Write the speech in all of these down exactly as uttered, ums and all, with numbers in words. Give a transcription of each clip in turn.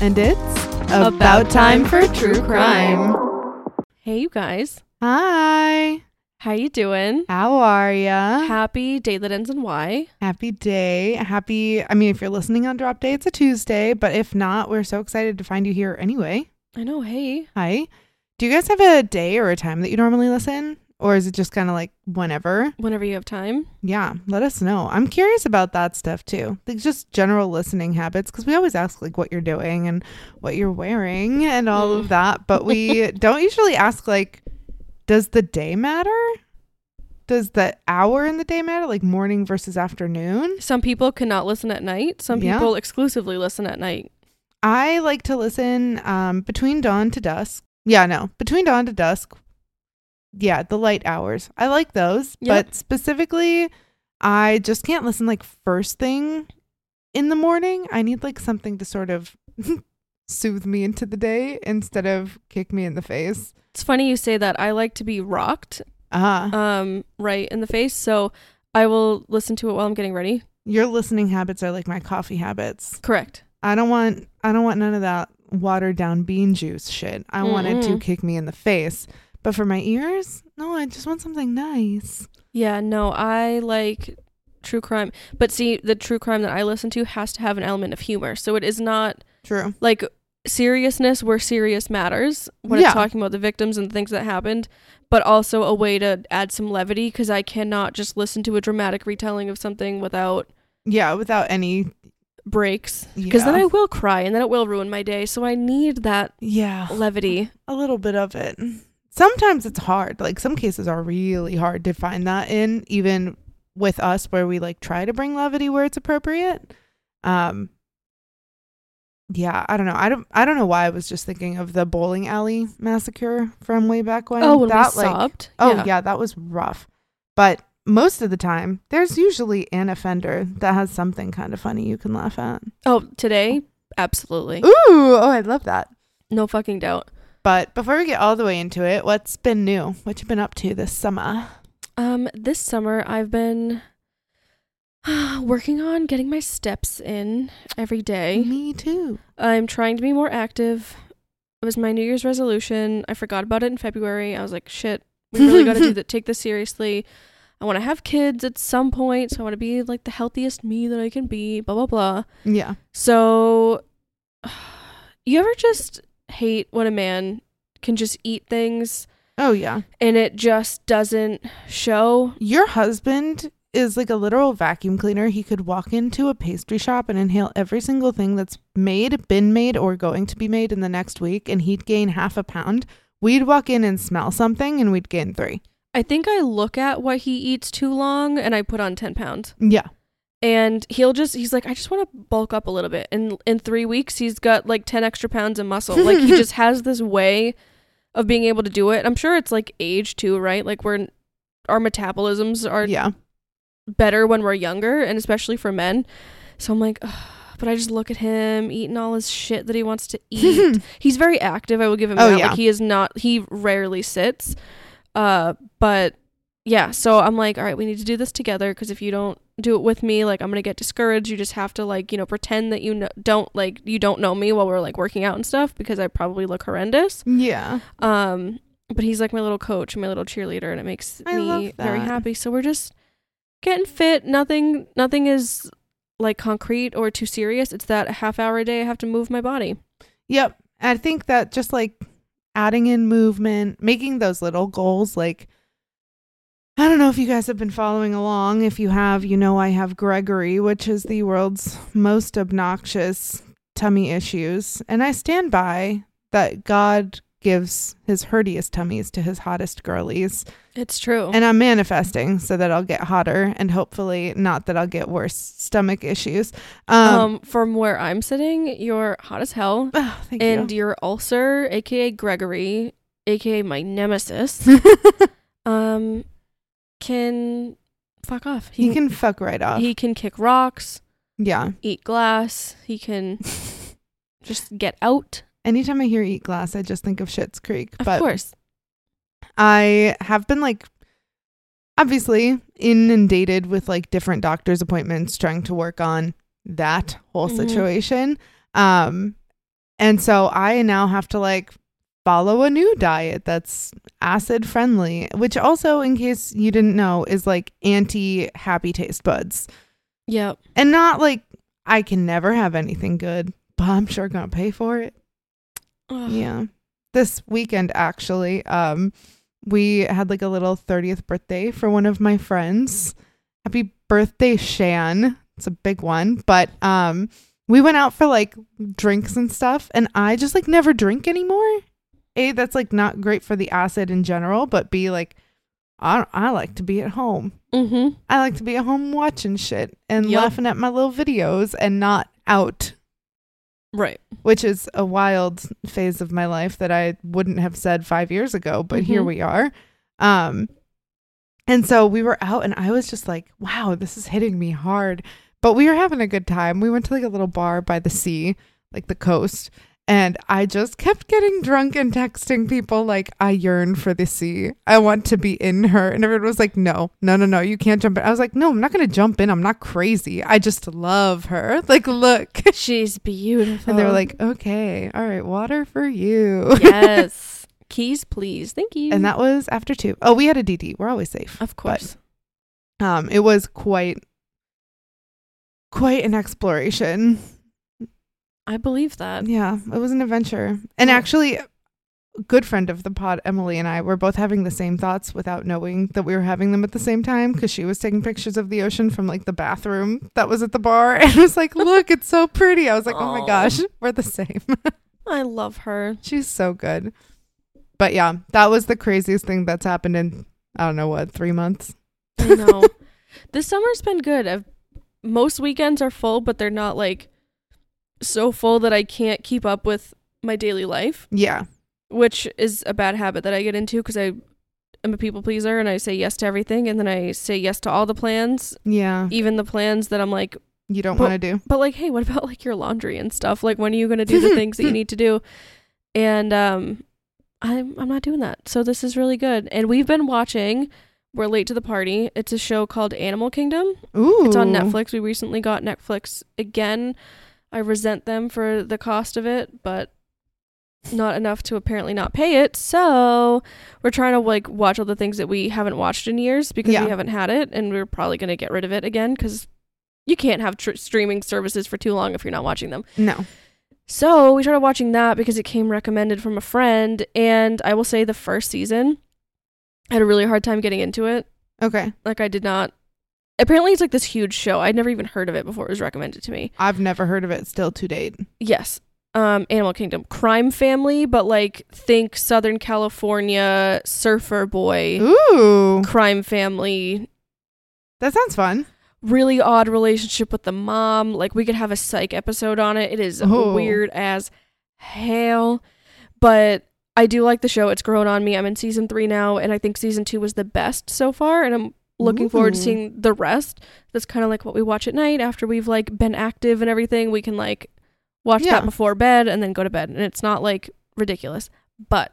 And it's about, about time for true crime. Hey, you guys. Hi. How you doing? How are ya? Happy day that ends in Y. Happy day. Happy, I mean, if you're listening on drop day, it's a Tuesday. But if not, we're so excited to find you here anyway. I know. Hey. Hi. Do you guys have a day or a time that you normally listen? Or is it just kind of like whenever? Whenever you have time. Yeah, let us know. I'm curious about that stuff too. Like just general listening habits, because we always ask like what you're doing and what you're wearing and all mm. of that. But we don't usually ask like, does the day matter? Does the hour in the day matter? Like morning versus afternoon? Some people cannot listen at night. Some people yeah. exclusively listen at night. I like to listen um, between dawn to dusk. Yeah, no, between dawn to dusk. Yeah, the light hours. I like those. Yep. But specifically, I just can't listen like first thing in the morning. I need like something to sort of soothe me into the day instead of kick me in the face. It's funny you say that. I like to be rocked uh-huh. um, right in the face. So I will listen to it while I'm getting ready. Your listening habits are like my coffee habits. Correct. I don't want I don't want none of that watered down bean juice shit. I Mm-mm. want it to kick me in the face. But for my ears, no, I just want something nice. Yeah, no, I like true crime. But see, the true crime that I listen to has to have an element of humor. So it is not true like seriousness where serious matters when yeah. it's talking about the victims and things that happened, but also a way to add some levity, because I cannot just listen to a dramatic retelling of something without... Yeah, without any... breaks, because yeah. then I will cry and then it will ruin my day. So I need that yeah levity. A little bit of it. Sometimes it's hard. Like some cases are really hard to find that in, even with us, where we like try to bring levity where it's appropriate. Um, yeah, I don't know. I don't. I don't know why I was just thinking of the bowling alley massacre from way back when. Oh, when that, we like, sobbed. Oh, yeah. yeah, that was rough. But most of the time, there's usually an offender that has something kind of funny you can laugh at. Oh, today, absolutely. Ooh, oh, I love that. No fucking doubt. But before we get all the way into it, what's been new? What you been up to this summer? Um, this summer I've been working on getting my steps in every day. Me too. I'm trying to be more active. It was my New Year's resolution. I forgot about it in February. I was like, shit, we really got to do that. Take this seriously. I want to have kids at some point, so I want to be like the healthiest me that I can be. Blah blah blah. Yeah. So, you ever just hate when a man can just eat things? Oh yeah. And it just doesn't show. Your husband is like a literal vacuum cleaner. He could walk into a pastry shop and inhale every single thing that's made, been made, or going to be made in the next week, and he'd gain half a pound. We'd walk in and smell something and we'd gain three. I think I look at what he eats too long and I put on ten pounds. Yeah. And he'll just, he's like, I just want to bulk up a little bit. And in three weeks, he's got like ten extra pounds of muscle. Like he just has this way of being able to do it. I'm sure it's like age too, right? Like we're, our metabolisms are yeah. better when we're younger, and especially for men. So I'm like, ugh. But I just look at him eating all his shit that he wants to eat. He's very active. I will give him oh, that. Yeah. Like he is not, he rarely sits. Uh, but yeah, so I'm like, all right, we need to do this together, because if you don't do it with me, like I'm gonna get discouraged. You just have to like, you know, pretend that you know, don't like you don't know me while we're like working out and stuff, because I probably look horrendous. Yeah. Um, but he's like my little coach, my little cheerleader, and it makes I me very happy. So we're just getting fit. Nothing, nothing is like concrete or too serious. It's that a half hour a day I have to move my body. Yep. I think that just like adding in movement, making those little goals, like, I don't know if you guys have been following along. If you have, you know I have Gregory, which is the world's most obnoxious tummy issues. And I stand by that God gives his hurtiest tummies to his hottest girlies. It's true. And I'm manifesting so that I'll get hotter, and hopefully not that I'll get worse stomach issues. Um, um from where I'm sitting, you're hot as hell. Oh, thank and you. your ulcer, aka Gregory, aka my nemesis, um can fuck off. He, he can fuck right off. He can kick rocks. Yeah. Eat glass. He can just get out. Anytime I hear eat glass, I just think of Schitt's Creek. Of but course. I have been like, obviously inundated with like different doctor's appointments, trying to work on that whole situation. Mm-hmm. Um, And so I now have to like follow a new diet that's acid friendly, which also, in case you didn't know, is like anti happy taste buds. Yep. And not like I can never have anything good, but I'm sure gonna pay for it. Ugh. Yeah. This weekend, actually, um, we had like a little thirtieth birthday for one of my friends. Happy birthday, Shan. It's a big one. But um, we went out for like drinks and stuff, and I just like never drink anymore. A, that's like not great for the acid in general, but B, like I I like to be at home. Mm-hmm. I like to be at home watching shit and Yep. laughing at my little videos and not out, Right. which is a wild phase of my life that I wouldn't have said five years ago, but here Mhm. we are. Um, and so we were out and I was just like, wow, this is hitting me hard. But we were having a good time. We went to like a little bar by the sea, like the coast. And I just kept getting drunk and texting people like, I yearn for the sea. I want to be in her. And everyone was like, no, no, no, no, you can't jump in. I was like, no, I'm not going to jump in. I'm not crazy. I just love her. Like, look. She's beautiful. And they were like, okay, all right, water for you. yes. Keys, please. Thank you. And that was after two. Oh, we had a D D. We're always safe. of course. Um, it was quite, quite an exploration. I believe that. Yeah, it was an adventure. And Oh. actually, a good friend of the pod, Emily, and I were both having the same thoughts without knowing that we were having them at the same time, because she was taking pictures of the ocean from like the bathroom that was at the bar and was like, look, it's so pretty. I was like, oh my Aw. gosh, we're the same. I love her. She's so good. But yeah, that was the craziest thing that's happened in, I don't know what, three months. I know. This summer's been good. I've, most weekends are full, but they're not like so full that I can't keep up with my daily life, Yeah. which is a bad habit that I get into because I am a people pleaser and I say yes to everything, and then I say yes to all the plans, Yeah. even the plans that I'm like, You don't But- want to do. but like, hey, what about like your laundry and stuff? Like, when are you going to do the things that you need to do? And um, I'm I'm not doing that. So this is really good. And we've been watching. We're late to the party. It's a show called Animal Kingdom. Ooh. It's on Netflix. We recently got Netflix again. I resent them for the cost of it, but not enough to apparently not pay it. So we're trying to like watch all the things that we haven't watched in years because Yeah. we haven't had it, and we're probably going to get rid of it again because you can't have tr- streaming services for too long if you're not watching them. No. So we started watching that because it came recommended from a friend, and I will say the first season, I had a really hard time getting into it. Okay. Like, I did not. Apparently, it's like this huge show. I'd never even heard of it before it was recommended to me. I've never heard of it still to date. Yes. Um, Animal Kingdom. Crime family, but like, think Southern California surfer boy Ooh. crime family. That sounds fun. Really odd relationship with the mom. Like, we could have a psych episode on it. It is Oh. weird as hell. But I do like the show. It's grown on me. I'm in season three now, and I think season two was the best so far, and I'm looking forward to Ooh. seeing the rest. That's kind of like what we watch at night after we've like been active and everything. We can like watch Yeah. that before bed and then go to bed, and it's not like ridiculous. But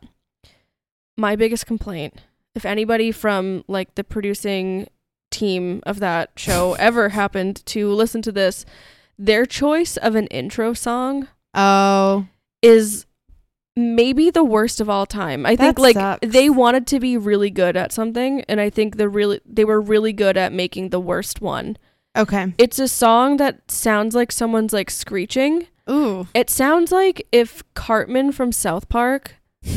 my biggest complaint, if anybody from like the producing team of that show ever happened to listen to this, their choice of an intro song Oh. is maybe the worst of all time. I think That like sucks. they wanted to be really good at something, and I think the really they were really good at making the worst one. Okay. It's a song that sounds like someone's like screeching. Ooh. It sounds like if Cartman from South Park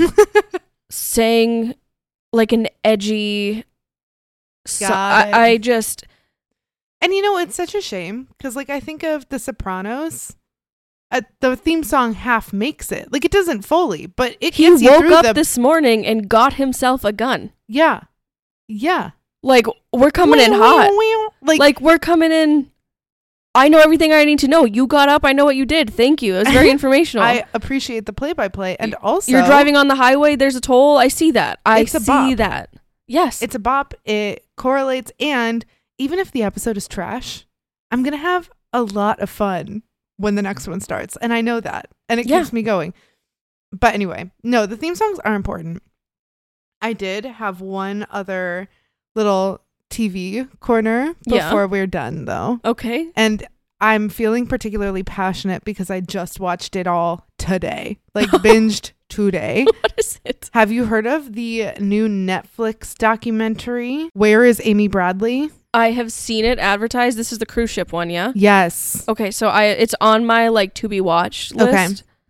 sang like an edgy so- Got it. I, I just And you know, it's such a shame because, like, I think of The Sopranos. Uh, the theme song half makes it. Like, it doesn't fully, but it he gets you woke through up the. this morning and got himself a gun. Yeah. Yeah. Like, we're coming in hot. Like, Like, we're coming in. I know everything I need to know. You got up. I know what you did. Thank you. It was very informational. I appreciate the play by play. And also, You're driving on the highway. There's a toll. I see that. I It's a see bop. that. Yes. it's a bop. It correlates. And even if the episode is trash, I'm going to have a lot of fun when the next one starts. And I know that. And it Yeah. keeps me going. But anyway, no, the theme songs are important. I did have one other little T V corner Yeah. before we're done, though. Okay. And I'm feeling particularly passionate because I just watched it all today, like binged today. What is it? Have you heard of the new Netflix documentary, Where is Amy Bradley? I have seen it advertised. This is the cruise ship one, yeah? Yes. Okay, so I it's on my like to be watched list. Okay.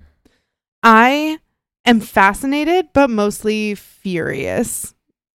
I am fascinated, but mostly furious.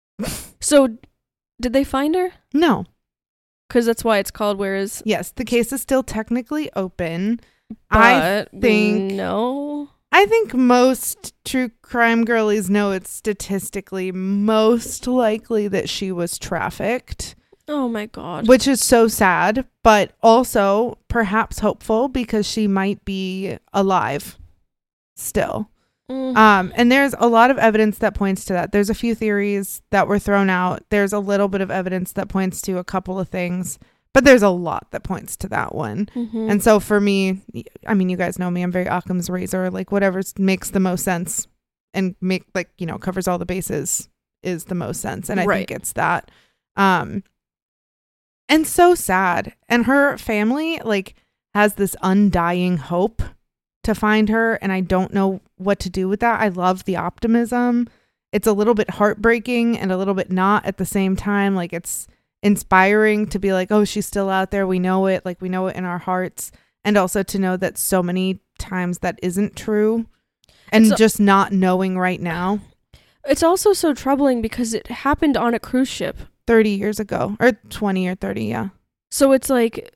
So did they find her? No. Because that's why it's called Where is... Yes, the case is still technically open. But I think... No. I think most true crime girlies know it's statistically most likely that she was trafficked. Oh my God. Which is so sad, but also perhaps hopeful because she might be alive still. Mm. Um, and there's a lot of evidence that points to that. There's a few theories that were thrown out. There's a little bit of evidence that points to a couple of things, but there's a lot that points to that one. Mm-hmm. And so for me, I mean, you guys know me, I'm very Occam's razor, like whatever makes the most sense and make like, you know, covers all the bases is the most sense. And I Right. think it's that. Um, and so sad. And her family like has this undying hope to find her, and I don't know what to do with that. I love the optimism. It's a little bit heartbreaking and a little bit not at the same time. Like it's inspiring to be like, oh, she's still out there. We know it. Like we know it in our hearts. And also to know that so many times that isn't true and So- just not knowing right now. It's also so troubling because it happened on a cruise ship. thirty years ago or twenty or thirty. Yeah. So it's like,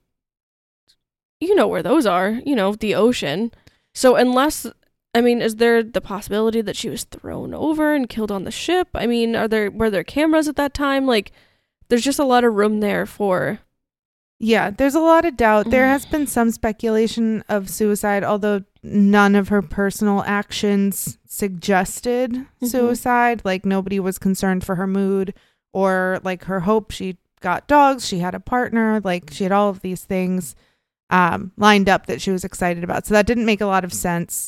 you know where those are, you know, the ocean. So unless, I mean, is there the possibility that she was thrown over and killed on the ship? I mean, are there, were there cameras at that time? Like, there's just a lot of room there for... Yeah, there's a lot of doubt. There has been some speculation of suicide, although none of her personal actions suggested Mm-hmm. suicide. Like nobody was concerned for her mood or like her hope. She got dogs. She had a partner. Like she had all of these things um, lined up that she was excited about. So that didn't make a lot of sense.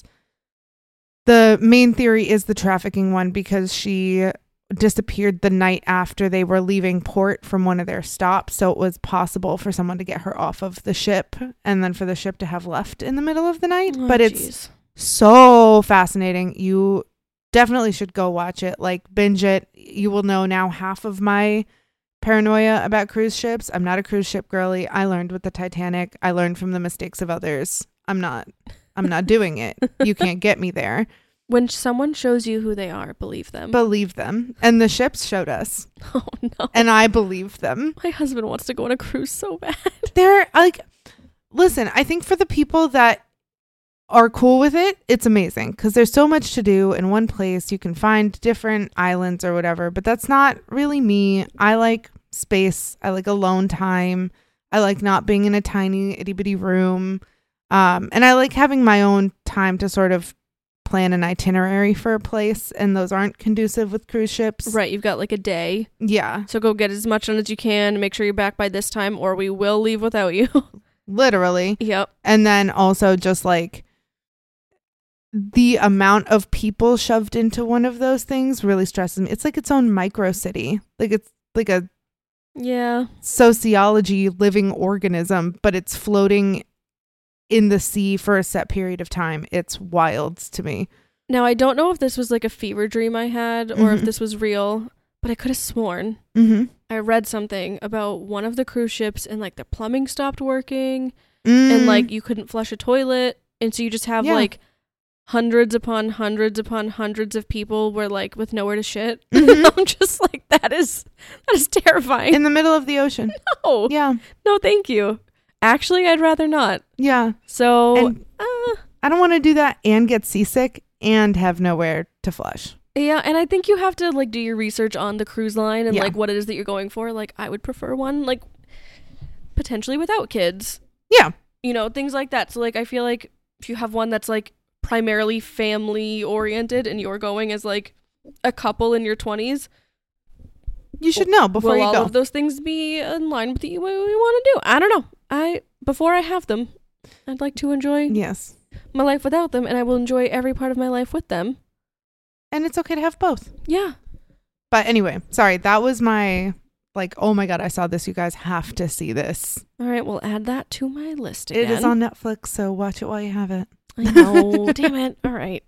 The main theory is the trafficking one because she disappeared the night after they were leaving port from one of their stops, so it was possible for someone to get her off of the ship and then for the ship to have left in the middle of the night. Oh, but it's geez. so fascinating. You definitely should go watch it, like binge it. You will know now half of my paranoia about cruise ships. I'm not a cruise ship girly. I learned with the Titanic. I learned from the mistakes of others. I'm not I'm not doing it. You can't get me there. When someone shows you who they are, believe them. Believe them. And the ships showed us. Oh no. And I believed them. My husband wants to go on a cruise so bad. They're like, listen, I think for the people that are cool with it, it's amazing because there's so much to do in one place. You can find different islands or whatever, but that's not really me. I like space. I like alone time. I like not being in a tiny itty bitty room. Um, and I like having my own time to sort of plan an itinerary for a place, and those aren't conducive with cruise ships. Right, you've got like a day. Yeah. So go get as much done as you can. Make sure you're back by this time or we will leave without you. Literally. Yep. And then also just like the amount of people shoved into one of those things really stresses me. It's like its own micro city. Like it's like a Yeah. sociology living organism, but it's floating in the sea for a set period of time. It's wild to me. Now, I don't know if this was like a fever dream I had or if Mhm. this was real, but I could have sworn Mm-hmm. I read something about one of the cruise ships and like the plumbing stopped working Mm. and like you couldn't flush a toilet. And so you just have Yeah. like hundreds upon hundreds upon hundreds of people where like with nowhere to shit. Mhm. I'm just like, that is, that is terrifying. in the middle of the ocean. no, Yeah. no, thank you. Actually, I'd rather not. Yeah. So, And uh, I don't want to do that and get seasick and have nowhere to flush. yeah, and I think you have to like do your research on the cruise line and Yeah. like what it is that you're going for. Like I would prefer one like potentially without kids. Yeah. You know, things like that. So like I feel like if you have one that's like primarily family oriented and you're going as like a couple in your twenties, You should know before will you all go. of those things be in line with the, what we want to do? I don't know. I before I have them, I'd like to enjoy Yes. my life without them, and I will enjoy every part of my life with them. And it's okay to have both. Yeah. But anyway, sorry, that was my like, oh my God, I saw this. You guys have to see this. All right, we'll add that to my list again. It is on Netflix, so watch it while you have it. I know. Damn it. All right.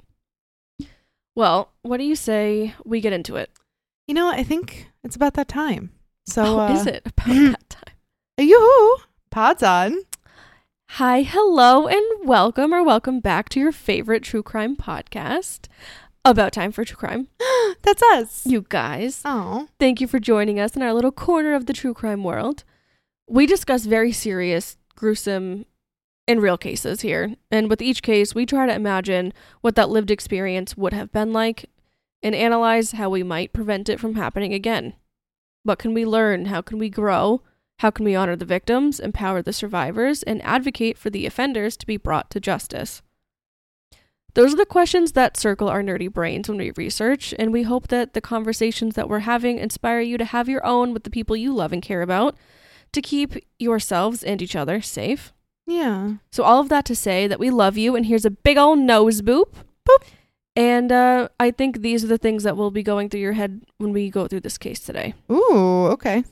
Well, what do you say we get into it? You know, I think it's about that time. So, oh, uh, is it about that time? Yoo-hoo! Pod's on. Hi, hello, and welcome or welcome back to your favorite true crime podcast. About time for true crime. That's us. You guys. Oh. Thank you for joining us in our little corner of the true crime world. We discuss very serious, gruesome, and real cases here. And with each case, we try to imagine what that lived experience would have been like and analyze how we might prevent it from happening again. What can we learn? How can we grow? How can we honor the victims, empower the survivors, and advocate for the offenders to be brought to justice? Those are the questions that circle our nerdy brains when we research, and we hope that the conversations that we're having inspire you to have your own with the people you love and care about, to keep yourselves and each other safe. Yeah. So all of that to say that we love you, and here's a big old nose boop. Boop. And uh, I think these are the things that will be going through your head when we go through this case today. Ooh, okay.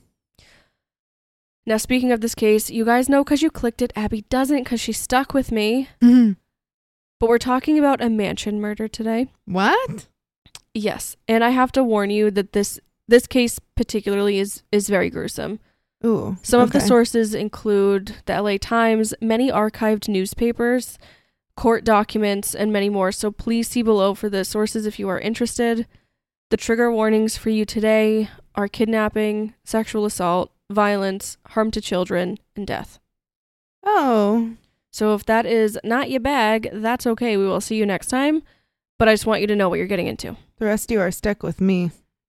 Now, speaking of this case, you guys know because you clicked it, Abby doesn't because she's stuck with me. Mm-hmm. But we're talking about a mansion murder today. What? Yes. And I have to warn you that this this case particularly is, is very gruesome. Ooh. Some okay. of the sources include the L A Times, many archived newspapers, court documents, and many more. So please see below for the sources if you are interested. The trigger warnings for you today are kidnapping, sexual assault, violence, harm to children, and death. Oh. So if that is not your bag, that's okay. We will see you next time. But I just want you to know what you're getting into. The rest of you are stuck with me.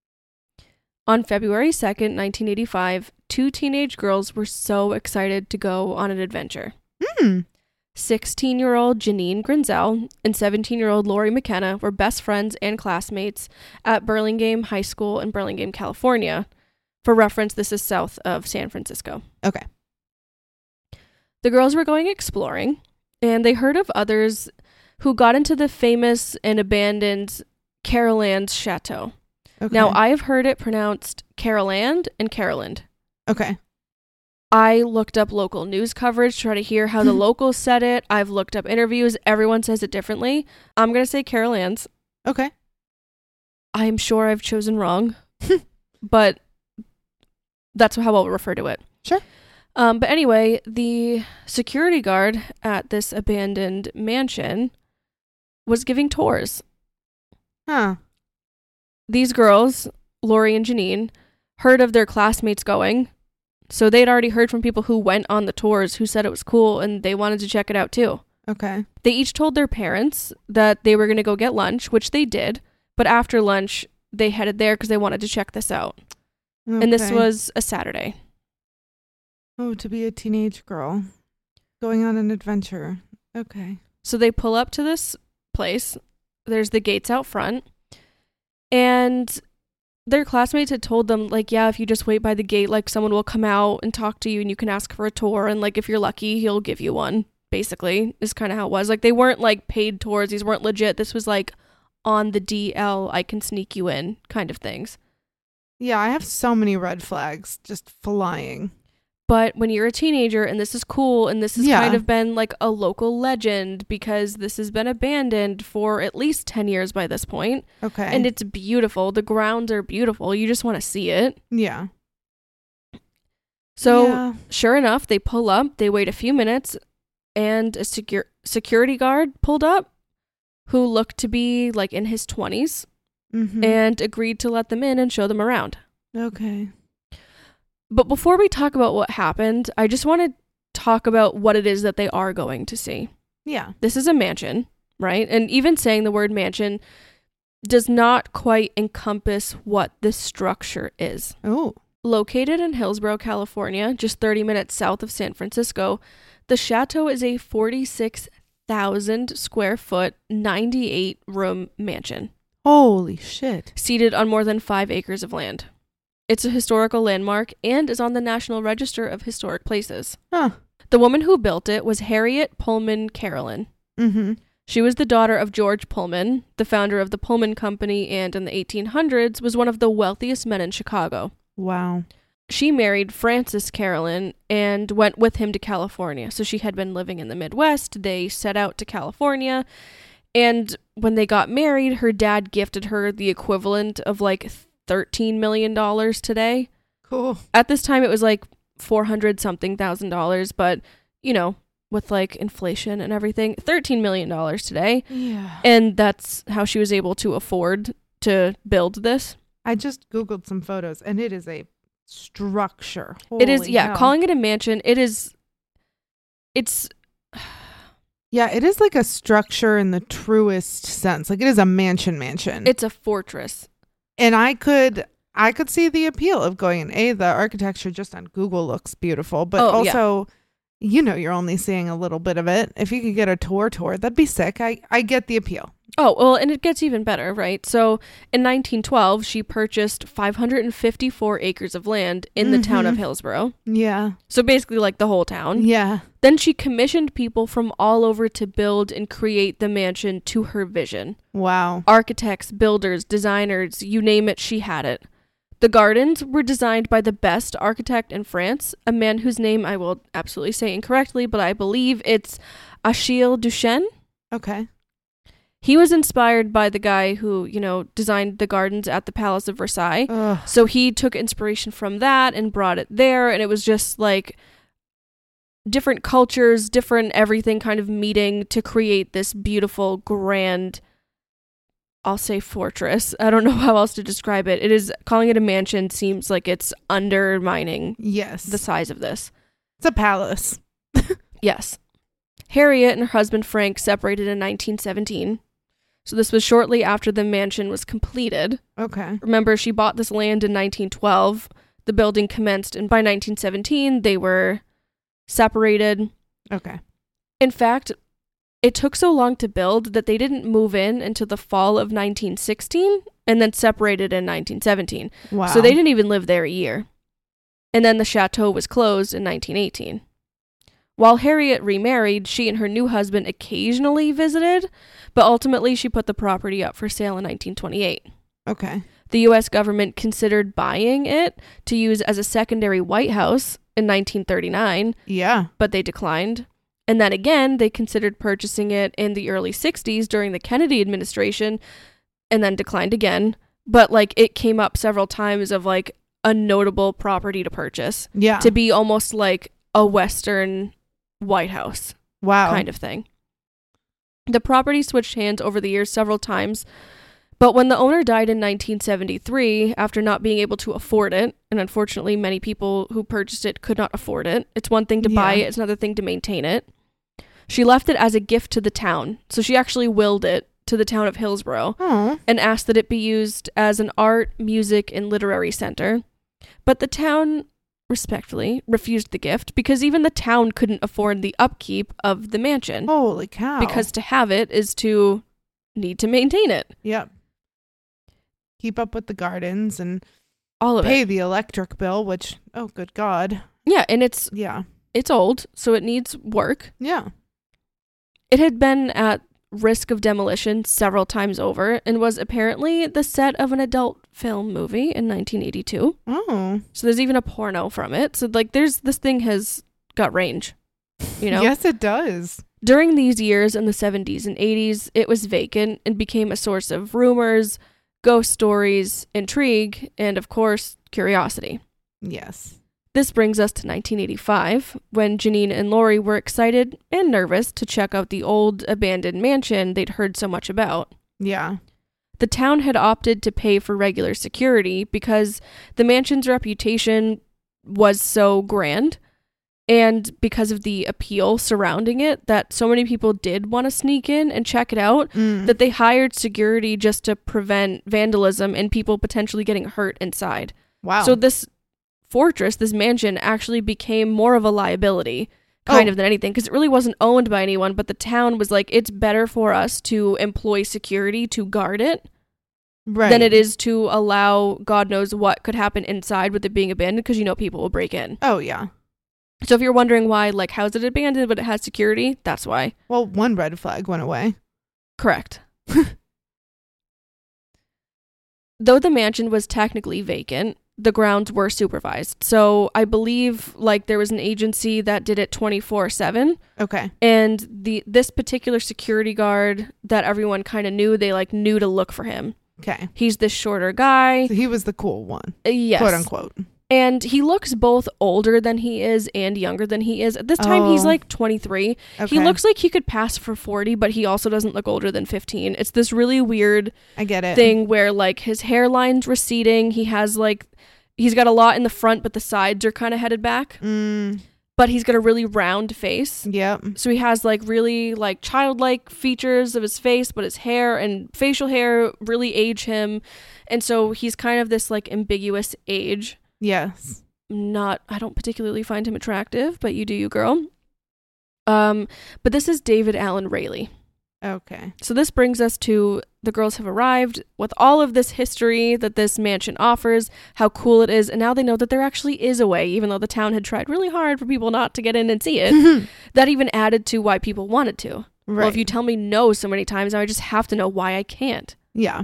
On February second, nineteen eighty-five, two teenage girls were so excited to go on an adventure. Hmm. sixteen-year-old Janine Grinzel and seventeen-year-old Lori McKenna were best friends and classmates at Burlingame High School in Burlingame, California. For reference, this is south of San Francisco. Okay. The girls were going exploring, and they heard of others who got into the famous and abandoned Carolands Chateau. Okay. Now, I have heard it pronounced Caroland and Caroland. Okay. I looked up local news coverage to try to hear how the locals said it. I've looked up interviews. Everyone says it differently. I'm going to say Carolands. Okay. I'm sure I've chosen wrong, but that's how I'll refer to it. Sure. Um, but anyway, the security guard at this abandoned mansion was giving tours. Huh. These girls, Lori and Janine, heard of their classmates going. So they'd already heard from people who went on the tours who said it was cool and they wanted to check it out too. Okay. They each told their parents that they were going to go get lunch, which they did. But after lunch, they headed there because they wanted to check this out. Okay. And this was a Saturday. Oh, to be a teenage girl going on an adventure. Okay. So they pull up to this place. There's the gates out front. And their classmates had told them, like, yeah, if you just wait by the gate, like, someone will come out and talk to you and you can ask for a tour. And, like, if you're lucky, he'll give you one, basically, is kind of how it was. Like, they weren't, like, paid tours. These weren't legit. This was, like, on the D L, I can sneak you in kind of things. Yeah, I have so many red flags just flying. But when you're a teenager and this is cool and this has Yeah. kind of been like a local legend because this has been abandoned for at least ten years by this point. Okay. And it's beautiful. The grounds are beautiful. You just want to see it. Yeah. So yeah. sure enough, they pull up, they wait a few minutes, and a secure security guard pulled up who looked to be like in his twenties Mm-hmm. and agreed to let them in and show them around. Okay. But before we talk about what happened, I just want to talk about what it is that they are going to see. Yeah. This is a mansion, right? And even saying the word mansion does not quite encompass what this structure is. Oh. Located in Hillsborough, California, just thirty minutes south of San Francisco, the chateau is a forty-six thousand square foot, ninety-eight room mansion. Holy shit. Seated on more than five acres of land. It's a historical landmark and is on the National Register of Historic Places. Huh. The woman who built it was Harriet Pullman Carolyn. Mm-hmm. She was the daughter of George Pullman, the founder of the Pullman Company, and in the eighteen hundreds was one of the wealthiest men in Chicago. Wow. she married Francis Carolyn and went with him to California. So she had been living in the Midwest. They set out to California. And when they got married, her dad gifted her the equivalent of like thirteen million dollars today. Cool. At this time, it was like four hundred something thousand dollars. But, you know, with like inflation and everything, thirteen million dollars today. Yeah. And that's how she was able to afford to build this. I just Googled some photos and it is a structure. It is, Holy yeah, hell. calling it a mansion, it is, it's, Yeah, it is like a structure in the truest sense. Like it is a mansion mansion. it's a fortress. And I could I could see the appeal of going in. A, the architecture just on Google looks beautiful, but Oh, yeah. also, you know, you're only seeing a little bit of it. If you could get a tour tour, that'd be sick. I, I get the appeal. Oh, well, and it gets even better, right? So in nineteen twelve, she purchased five hundred fifty-four acres of land in the town of Mhm. Hillsborough. Yeah. So basically like the whole town. Yeah. Then she commissioned people from all over to build and create the mansion to her vision. Wow. Architects, builders, designers, you name it, she had it. The gardens were designed by the best architect in France, a man whose name I will absolutely say incorrectly, but I believe it's Achille Duchesne. Okay. He was inspired by the guy who, you know, designed the gardens at the Palace of Versailles. Ugh. So he took inspiration from that and brought it there, and it was just like different cultures, different everything kind of meeting to create this beautiful, grand, I'll say fortress. I don't know how else to describe it. It is, calling it a mansion seems like it's undermining Yes. the size of this. It's a palace. Yes. Harriet and her husband Frank separated in nineteen seventeen. So this was shortly after the mansion was completed. Okay. Remember, she bought this land in nineteen twelve. The building commenced, and by nineteen seventeen, they were separated. Okay. In fact, it took so long to build that they didn't move in until the fall of nineteen sixteen and then separated in nineteen seventeen. Wow. So they didn't even live there a year. And then the chateau was closed in nineteen eighteen. While Harriet remarried, she and her new husband occasionally visited, but ultimately she put the property up for sale in nineteen twenty-eight. Okay. The U S government considered buying it to use as a secondary White House in nineteen thirty-nine, Yeah. but they declined. And then again, they considered purchasing it in the early sixties during the Kennedy administration, and then declined again. But like it came up several times of like a notable property to purchase, Yeah. to be almost like a Western White House Wow. kind of thing. The property switched hands over the years several times, but when the owner died in nineteen seventy-three, after not being able to afford it, and unfortunately many people who purchased it could not afford it, it's one thing to buy Yeah. it, it's another thing to maintain it, she left it as a gift to the town. So she actually willed it to the town of Hillsborough Oh. and asked that it be used as an art, music, and literary center. But the town respectfully refused the gift because even the town couldn't afford the upkeep of the mansion. Holy cow. Because to have it is to need to maintain it. Yep. Keep up with the gardens and All of pay it. the electric bill, which, oh, good God. Yeah, and it's Yeah. it's old, so it needs work. Yeah. It had been at risk of demolition several times over and was apparently the set of an adult film movie in nineteen eighty-two. Oh. So there's even a porno from it. So like there's this thing has got range, you know? Yes, it does. During these years in the seventies and eighties, it was vacant and became a source of rumors, ghost stories, intrigue, and of course, curiosity. Yes. This brings us to nineteen eighty-five, when Janine and Lori were excited and nervous to check out the old abandoned mansion they'd heard so much about. Yeah. The town had opted to pay for regular security because the mansion's reputation was so grand, and because of the appeal surrounding it, that so many people did want to sneak in and check it out, Mm. that they hired security just to prevent vandalism and people potentially getting hurt inside. Wow. So this fortress, this mansion, actually became more of a liability kind Oh. of than anything, because it really wasn't owned by anyone, but the town was like, it's better for us to employ security to guard it right. than it is to allow God knows what could happen inside with it being abandoned, because you know people will break in. Oh, yeah. So if you're wondering why, like, how's it abandoned but it has security, that's why. Well, one red flag went away. Correct. Though the mansion was technically vacant, the grounds were supervised. So I believe like there was an agency that did it twenty-four seven. Okay. And the this particular security guard that everyone kind of knew, they like knew to look for him. Okay. He's this shorter guy. So he was the cool one. Uh, yes. Quote unquote. And he looks both older than he is and younger than he is. At this time, Oh. he's like twenty-three. Okay. He looks like he could pass for forty, but he also doesn't look older than fifteen. It's this really weird I get it. thing where like his hairline's receding. He has like, he's got a lot in the front, but the sides are kind of headed back. Mm, But he's got a really round face. yep. So he has like really like childlike features of his face, but his hair and facial hair really age him. And so he's kind of this like ambiguous age. Yes. Not, I don't particularly find him attractive, but you do you, girl. Um, but this is David Allen Rayleigh. Okay. So this brings us to the girls have arrived with all of this history that this mansion offers, how cool it is, and now they know that there actually is a way, even though the town had tried really hard for people not to get in and see it. That even added to why people wanted to. Right. Well, if you tell me no so many times, now I just have to know why I can't. Yeah.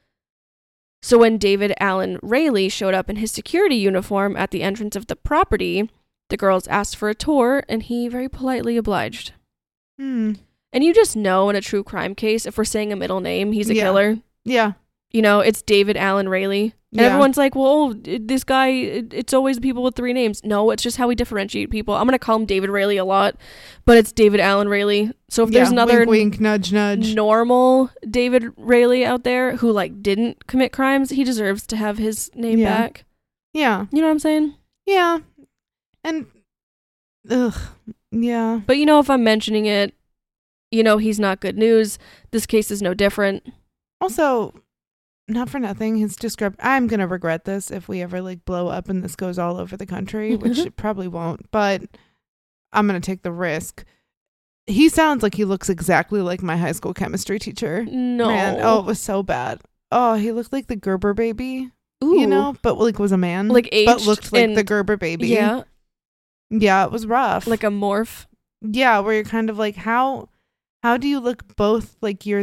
So when David Allen Rayleigh showed up in his security uniform at the entrance of the property, the girls asked for a tour, and he very politely obliged. Hmm. And you just know in a true crime case, if we're saying a middle name, he's a Yeah. killer. Yeah. You know, it's David Allen Rayleigh. And Yeah. everyone's like, well, this guy, it- it's always people with three names. No, it's just how we differentiate people. I'm going to call him David Rayleigh a lot, but it's David Allen Rayleigh. So if there's Yeah, another wink, wink, nudge, nudge. normal David Rayleigh out there who like didn't commit crimes, he deserves to have his name Yeah. back. Yeah. You know what I'm saying? Yeah. And, ugh. Yeah. But you know, if I'm mentioning it, you know he's not good news. This case is no different. Also, not for nothing, his discrep- I'm going to regret this if we ever like blow up and this goes all over the country, which it probably won't, but I'm going to take the risk. He sounds like he looks exactly like my high school chemistry teacher. No. Man, oh, it was so bad. Oh, he looked like the Gerber baby, Ooh. you know, but like was a man. Like aged but looked like in- the Gerber baby. Yeah, Yeah, it was rough. like a morph. Yeah, where you're kind of like, how how do you look both like you're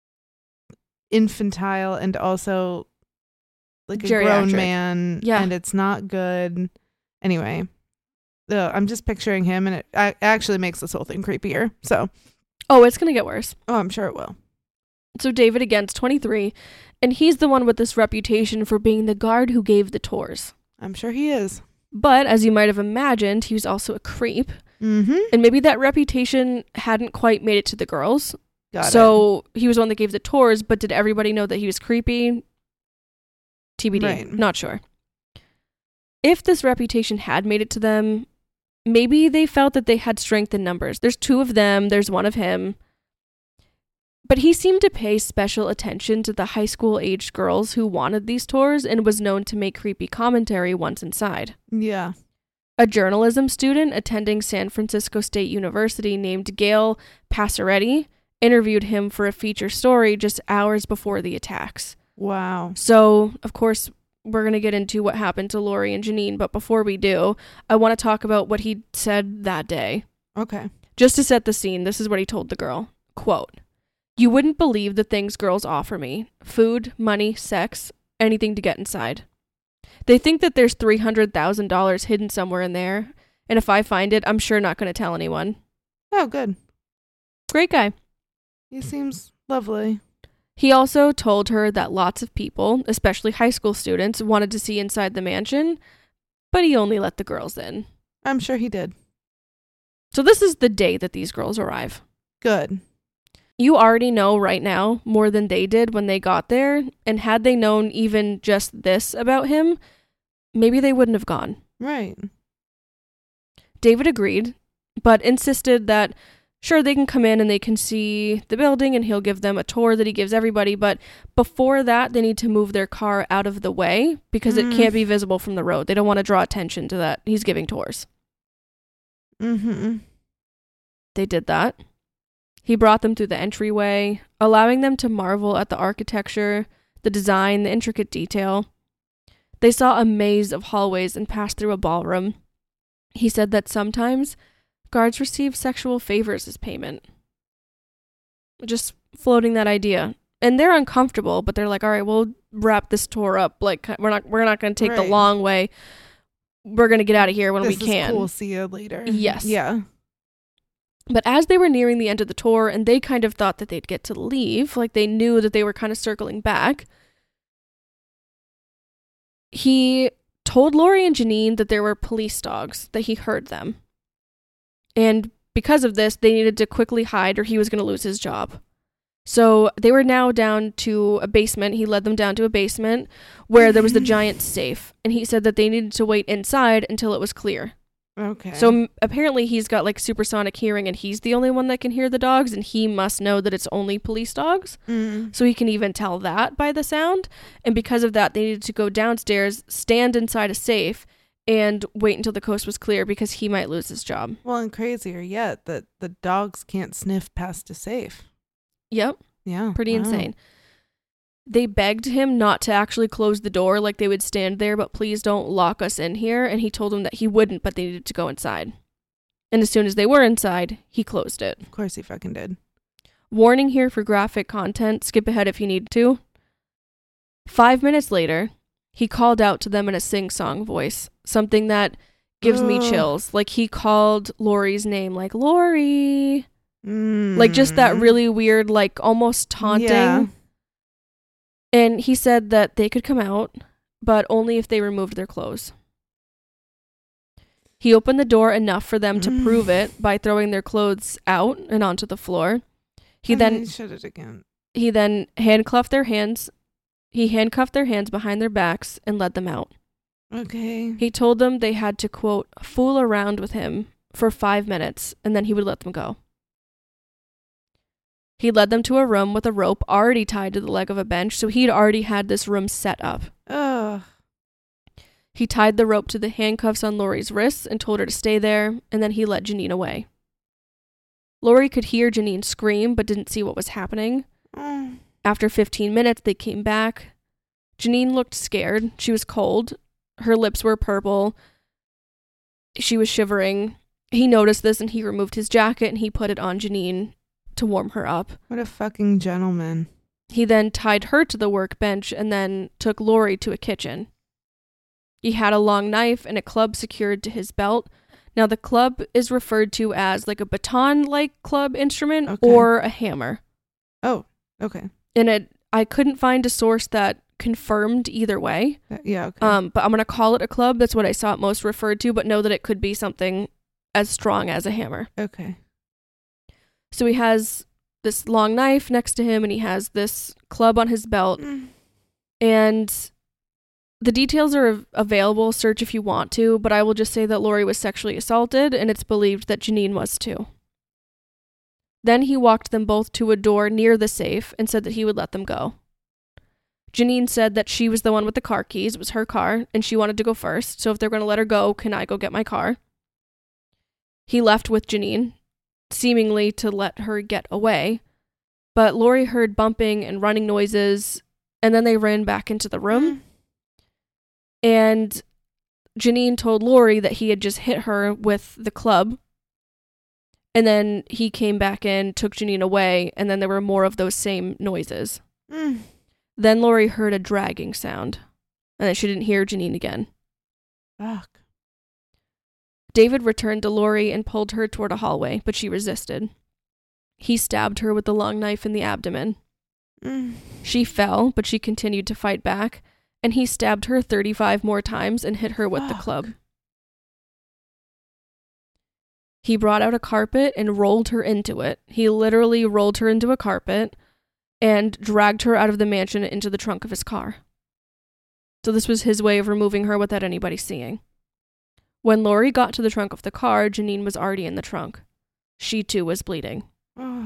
infantile and also like a grown Geriatric. man? Yeah. And it's not good. Anyway, ugh, I'm just picturing him, and it a- actually makes this whole thing creepier. So, Oh, it's gonna get worse. oh, I'm sure it will. So David again's twenty-three, and he's the one with this reputation for being the guard who gave the tours. I'm sure he is. But as you might have imagined, he was also a creep, Mm-hmm. and maybe that reputation hadn't quite made it to the girls. Got it. so he was the one that gave the tours, but did everybody know that he was creepy? T B D. Right. Not sure. If this reputation had made it to them, maybe they felt that they had strength in numbers. There's two of them, there's one of him. But he seemed to pay special attention to the high school aged girls who wanted these tours and was known to make creepy commentary once inside. Yeah. A journalism student attending San Francisco State University named Gail Passaretti interviewed him for a feature story just hours before the attacks. Wow. So, of course, we're going to get into what happened to Lori and Janine, but before we do, I want to talk about what he said that day. Okay. Just to set the scene, this is what he told the girl. Quote, "You wouldn't believe the things girls offer me. Food, money, sex, anything to get inside. They think that there's three hundred thousand dollars hidden somewhere in there, and if I find it, I'm sure not going to tell anyone." Oh, good. Great guy. He seems lovely. He also told her that lots of people, especially high school students, wanted to see inside the mansion, but he only let the girls in. I'm sure he did. So this is the day that these girls arrive. Good. You already know right now more than they did when they got there, and had they known even just this about him, maybe they wouldn't have gone. Right. David agreed, but insisted that sure, they can come in and they can see the building and he'll give them a tour that he gives everybody, but before that, they need to move their car out of the way because Mm. it can't be visible from the road. They don't want to draw attention to that. He's giving tours. Mm-hmm. They did that. He brought them through the entryway, allowing them to marvel at the architecture, the design, the intricate detail. They saw a maze of hallways and passed through a ballroom. He said that sometimes guards receive sexual favors as payment. Just floating that idea. And they're uncomfortable, but they're like, all right, well, wrap this tour up. Like, we're not we're not going to take the Right. long way. We're going to get out of here when this we is can. cool. See you later. Yes. Yeah. But as they were nearing the end of the tour and they kind of thought that they'd get to leave, like they knew that they were kind of circling back, he told Lori and Janine that there were police dogs, that he heard them. And because of this, they needed to quickly hide or he was going to lose his job. So they were now down to a basement. He led them down to a basement where there was the giant safe. And he said that they needed to wait inside until it was clear. Okay. So m- apparently he's got like supersonic hearing and he's the only one that can hear the dogs, and he must know that it's only police dogs. Mm. So he can even tell that by the sound. And because of that, they needed to go downstairs, stand inside a safe, and wait until the coast was clear because he might lose his job. Well, and crazier yet, that the dogs can't sniff past a safe. Yep. Yeah. Pretty wow. insane. They begged him not to actually close the door, like they would stand there, but please don't lock us in here. And he told them that he wouldn't, but they needed to go inside. And as soon as they were inside, he closed it. Of course he fucking did. Warning here for graphic content. Skip ahead if you need to. Five minutes later, he called out to them in a sing-song voice, something that gives me Ugh. chills. Like he called Lori's name, like, Lori. Mm. Like just that really weird, like almost taunting. Yeah. And he said that they could come out, but only if they removed their clothes. He opened the door enough for them to Mm. prove it by throwing their clothes out and onto the floor. He I then mean, shut it again. he then handcuffed their hands. He handcuffed their hands behind their backs and led them out. Okay. He told them they had to, quote, fool around with him for five minutes and then he would let them go. He led them to a room with a rope already tied to the leg of a bench, so he'd already had this room set up. Ugh. He tied the rope to the handcuffs on Lori's wrists and told her to stay there, and then he led Janine away. Lori could hear Janine scream, but didn't see what was happening. Mm. After fifteen minutes, they came back. Janine looked scared. She was cold. Her lips were purple. She was shivering. He noticed this and he removed his jacket and he put it on Janine to warm her up. What a fucking gentleman. He then tied her to the workbench and then took Lori to a kitchen. He had a long knife and a club secured to his belt. Now, the club is referred to as like a baton-like club instrument Okay. or a hammer. Oh, okay. And it, I couldn't find a source that confirmed either way. Uh, Yeah, okay. Um, but I'm going to call it a club. That's what I saw it most referred to, but know that it could be something as strong as a hammer. okay. So he has this long knife next to him and he has this club on his belt. Mm. And the details are av- available. Search if you want to, but I will just say that Lori was sexually assaulted and it's believed that Janine was too. Then he walked them both to a door near the safe and said that he would let them go. Janine said that she was the one with the car keys. It was her car and she wanted to go first. So if they're going to let her go, can I go get my car? He left with Janine, seemingly to let her get away. But Lori heard bumping and running noises, and then they ran back into the room. Mm. And Janine told Lori that he had just hit her with the club. And then he came back in, took Janine away, and then there were more of those same noises. Mm. Then Lori heard a dragging sound, and then she didn't hear Janine again. Fuck. David returned to Lori and pulled her toward a hallway, but she resisted. He stabbed her with the long knife in the abdomen. Mm. She fell, but she continued to fight back, and he stabbed her thirty-five more times and hit her with the Fuck. club. He brought out a carpet and rolled her into it. He literally rolled her into a carpet and dragged her out of the mansion into the trunk of his car. So this was his way of removing her without anybody seeing. When Lori got to the trunk of the car, Janine was already in the trunk. She too was bleeding. Oh.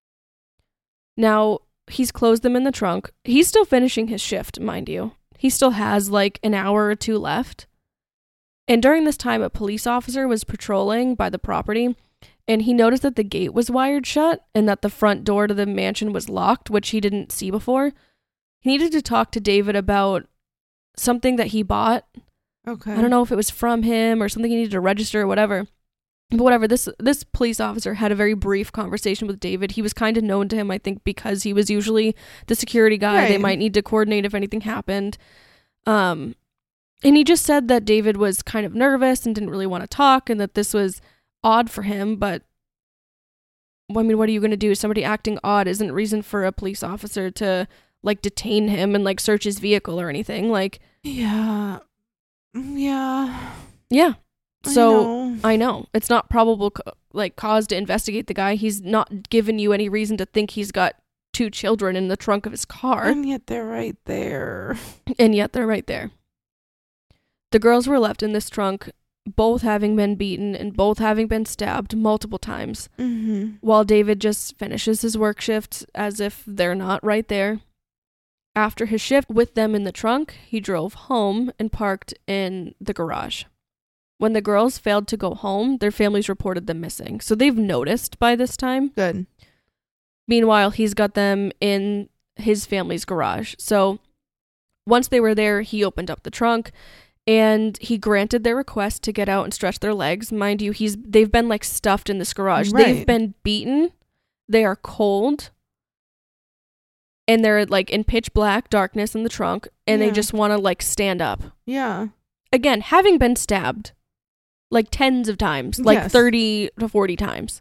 Now, he's closed them in the trunk. He's still finishing his shift, mind you. He still has like an hour or two left. And during this time, a police officer was patrolling by the property, and he noticed that the gate was wired shut and that the front door to the mansion was locked, which he didn't see before. He needed to talk to David about something that he bought. Okay. I don't know if it was from him or something he needed to register or whatever. But whatever, this this police officer had a very brief conversation with David. He was kind of known to him, I think, because he was usually the security guy. Right. They might need to coordinate if anything happened. Um, and he just said that David was kind of nervous and didn't really want to talk, and that this was odd for him. But, I mean, what are you going to do? Somebody acting odd isn't reason for a police officer to, like, detain him and, like, search his vehicle or anything. Like, Yeah. Yeah. yeah. I So, know. I know. It's not probable, co- like, cause to investigate the guy. He's not given you any reason to think he's got two children in the trunk of his car. And yet they're right there. And yet they're right there. The girls were left in this trunk, both having been beaten and both having been stabbed multiple times, Mm-hmm. while David just finishes his work shift as if they're not right there. After his shift with them in the trunk, he drove home and parked in the garage. When the girls failed to go home, their families reported them missing. So they've noticed by this time. Good. Meanwhile, he's got them in his family's garage. So once they were there, he opened up the trunk and he granted their request to get out and stretch their legs. Mind you, he's they've been like stuffed in this garage. Right. They've been beaten. They are cold. And they're like in pitch black darkness in the trunk. And Yeah. they just want to like stand up. Yeah. Again, having been stabbed like tens of times, like Yes. thirty to forty times.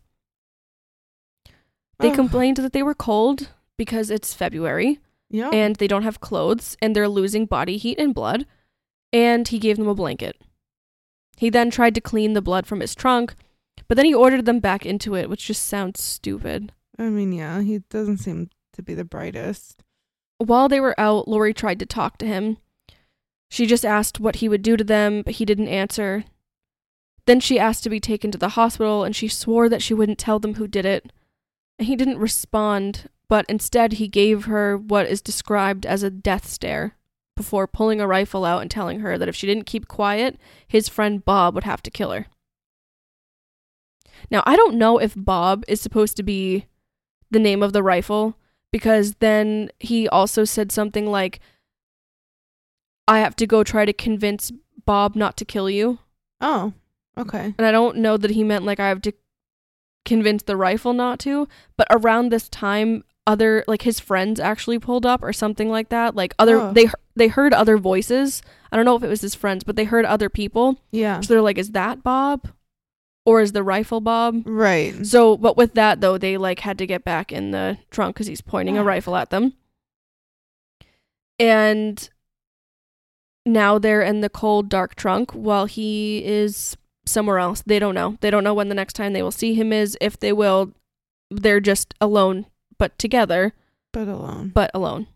They Ugh. complained that they were cold because it's February Yeah. and they don't have clothes and they're losing body heat and blood. And he gave them a blanket. He then tried to clean the blood from his trunk, but then he ordered them back into it, which just sounds stupid. I mean, yeah, he doesn't seem to be the brightest. While they were out, Lori tried to talk to him. She just asked what he would do to them, but he didn't answer. Then she asked to be taken to the hospital, and she swore that she wouldn't tell them who did it. And he didn't respond, but instead he gave her what is described as a death stare before pulling a rifle out and telling her that if she didn't keep quiet, his friend Bob would have to kill her. Now, I don't know if Bob is supposed to be the name of the rifle, because then he also said something like, I have to go try to convince Bob not to kill you. Oh, okay. And I don't know that he meant like I have to convince the rifle not to, but around this time, other, like his friends actually pulled up or something like that. Like other, Oh. they they heard other voices. I don't know if it was his friends, but they heard other people. Yeah. So they're like, is that Bob? Or is the rifle Bob? Right. So, but with that though, they like had to get back in the trunk because he's pointing a rifle at them. And now they're in the cold, dark trunk while he is somewhere else. They don't know. They don't know when the next time they will see him is. If they will, they're just alone, but together, But alone. but alone.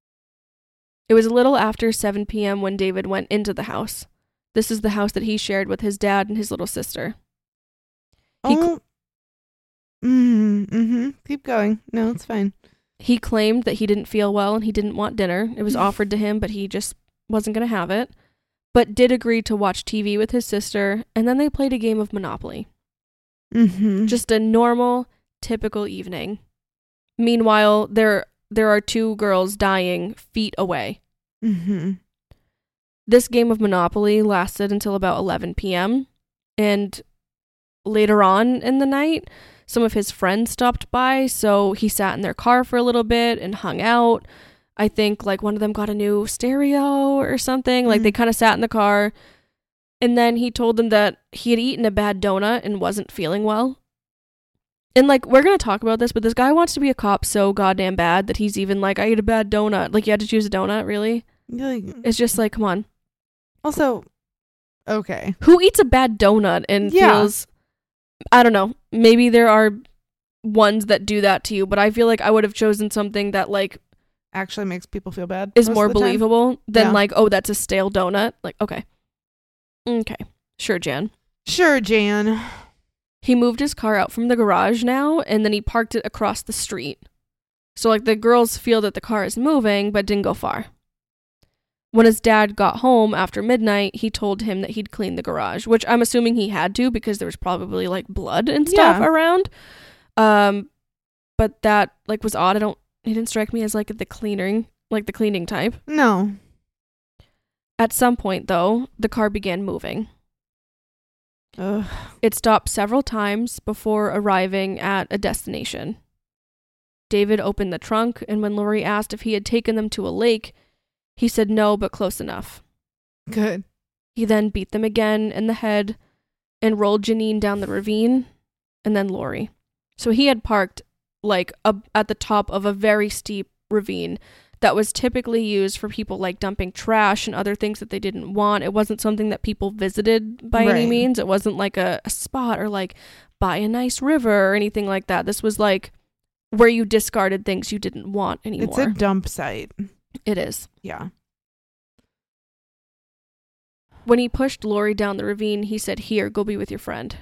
It was a little after seven p.m. when David went into the house. This is the house that he shared with his dad and his little sister. He cl- Oh. Mm-hmm. Mm-hmm. Keep going. No, it's fine. He claimed that he didn't feel well and he didn't want dinner. It was offered to him, but he just wasn't going to have it. But did agree to watch T V with his sister, and then they played a game of Monopoly. Mm-hmm. Just a normal, typical evening. Meanwhile, there there are two girls dying feet away. Mm-hmm. This game of Monopoly lasted until about eleven p.m. And later on in the night, some of his friends stopped by, so he sat in their car for a little bit and hung out. I think like one of them got a new stereo or something. Like Mhm. they kind of sat in the car. And then he told them that he had eaten a bad donut and wasn't feeling well. And like, we're going to talk about this, but this guy wants to be a cop so goddamn bad that he's even like, I ate a bad donut. Like, you had to choose a donut, really? Like, It's just like, come on. also, okay. Who eats a bad donut and Yeah. feels, I don't know, maybe there are ones that do that to you, but I feel like I would have chosen something that like Actually makes people feel bad. is most more of the time. believable than Yeah. like, oh, that's a stale donut. Like, okay. Okay. Sure, Jan. Sure, Jan. He moved his car out from the garage now, and then he parked it across the street. So, like, the girls feel that the car is moving, but didn't go far. When his dad got home after midnight, he told him that he'd cleaned the garage, which I'm assuming he had to because there was probably, like, blood and stuff Yeah. around. Um, but that, like, was odd. I don't, he didn't strike me as, like, the cleaning, like, the cleaning type. No. At some point, though, the car began moving. Ugh. It stopped several times before arriving at a destination. David opened the trunk, and when Lori asked if he had taken them to a lake, he said no, but close enough. Good. He then beat them again in the head and rolled Janine down the ravine, and then Lori. So he had parked like a, at the top of a very steep ravine that was typically used for people like dumping trash and other things that they didn't want. It wasn't something that people visited by Right. any means. It wasn't like a, a spot or like by a nice river or anything like that. This was like where you discarded things you didn't want anymore. It's a dump site. It is. Yeah. When he pushed Lori down the ravine, he said, "Here, go be with your friend."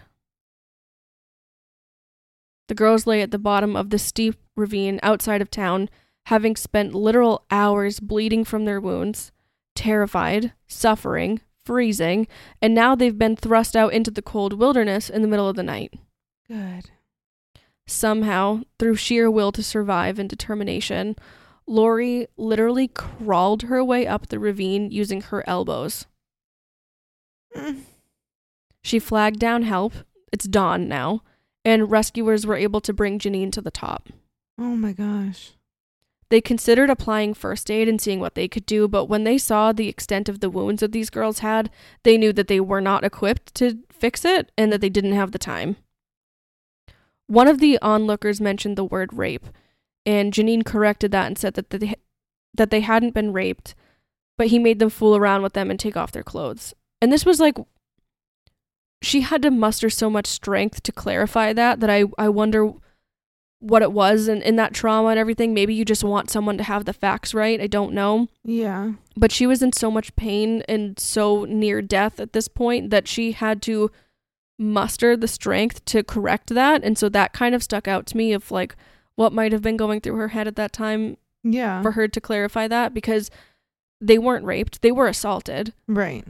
The girls lay at the bottom of the steep ravine outside of town, having spent literal hours bleeding from their wounds, terrified, suffering, freezing, and now they've been thrust out into the cold wilderness in the middle of the night. Good. Somehow, through sheer will to survive and determination, Lori literally crawled her way up the ravine using her elbows. Mm. She flagged down help. It's dawn now, and rescuers were able to bring Janine to the top. Oh my gosh. They considered applying first aid and seeing what they could do, but when they saw the extent of the wounds that these girls had, they knew that they were not equipped to fix it and that they didn't have the time. One of the onlookers mentioned the word rape, and Janine corrected that and said that they, that they hadn't been raped, but he made them fool around with them and take off their clothes. And this was like, she had to muster so much strength to clarify that, that I, I wonder what it was and in that trauma and everything. Maybe you just want someone to have the facts right. I don't know. Yeah. But she was in so much pain and so near death at this point that she had to muster the strength to correct that. And so that kind of stuck out to me of like what might have been going through her head at that time Yeah. for her to clarify that, because they weren't raped. They were assaulted. Right.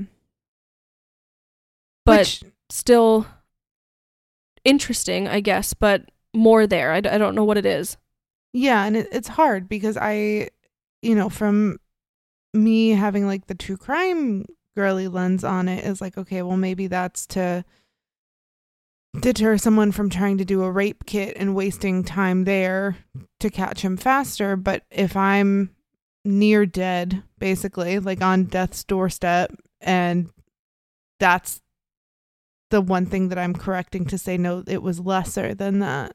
But Which, still interesting, I guess, but more there. I, d- I don't know what it is. yeah, and it, it's hard because I, you know, from me having like the true crime girly lens on it is like, okay, well, maybe that's to deter someone from trying to do a rape kit and wasting time there to catch him faster. But if I'm near dead, basically, like on death's doorstep, and that's the one thing that I'm correcting to say, no, it was lesser than that.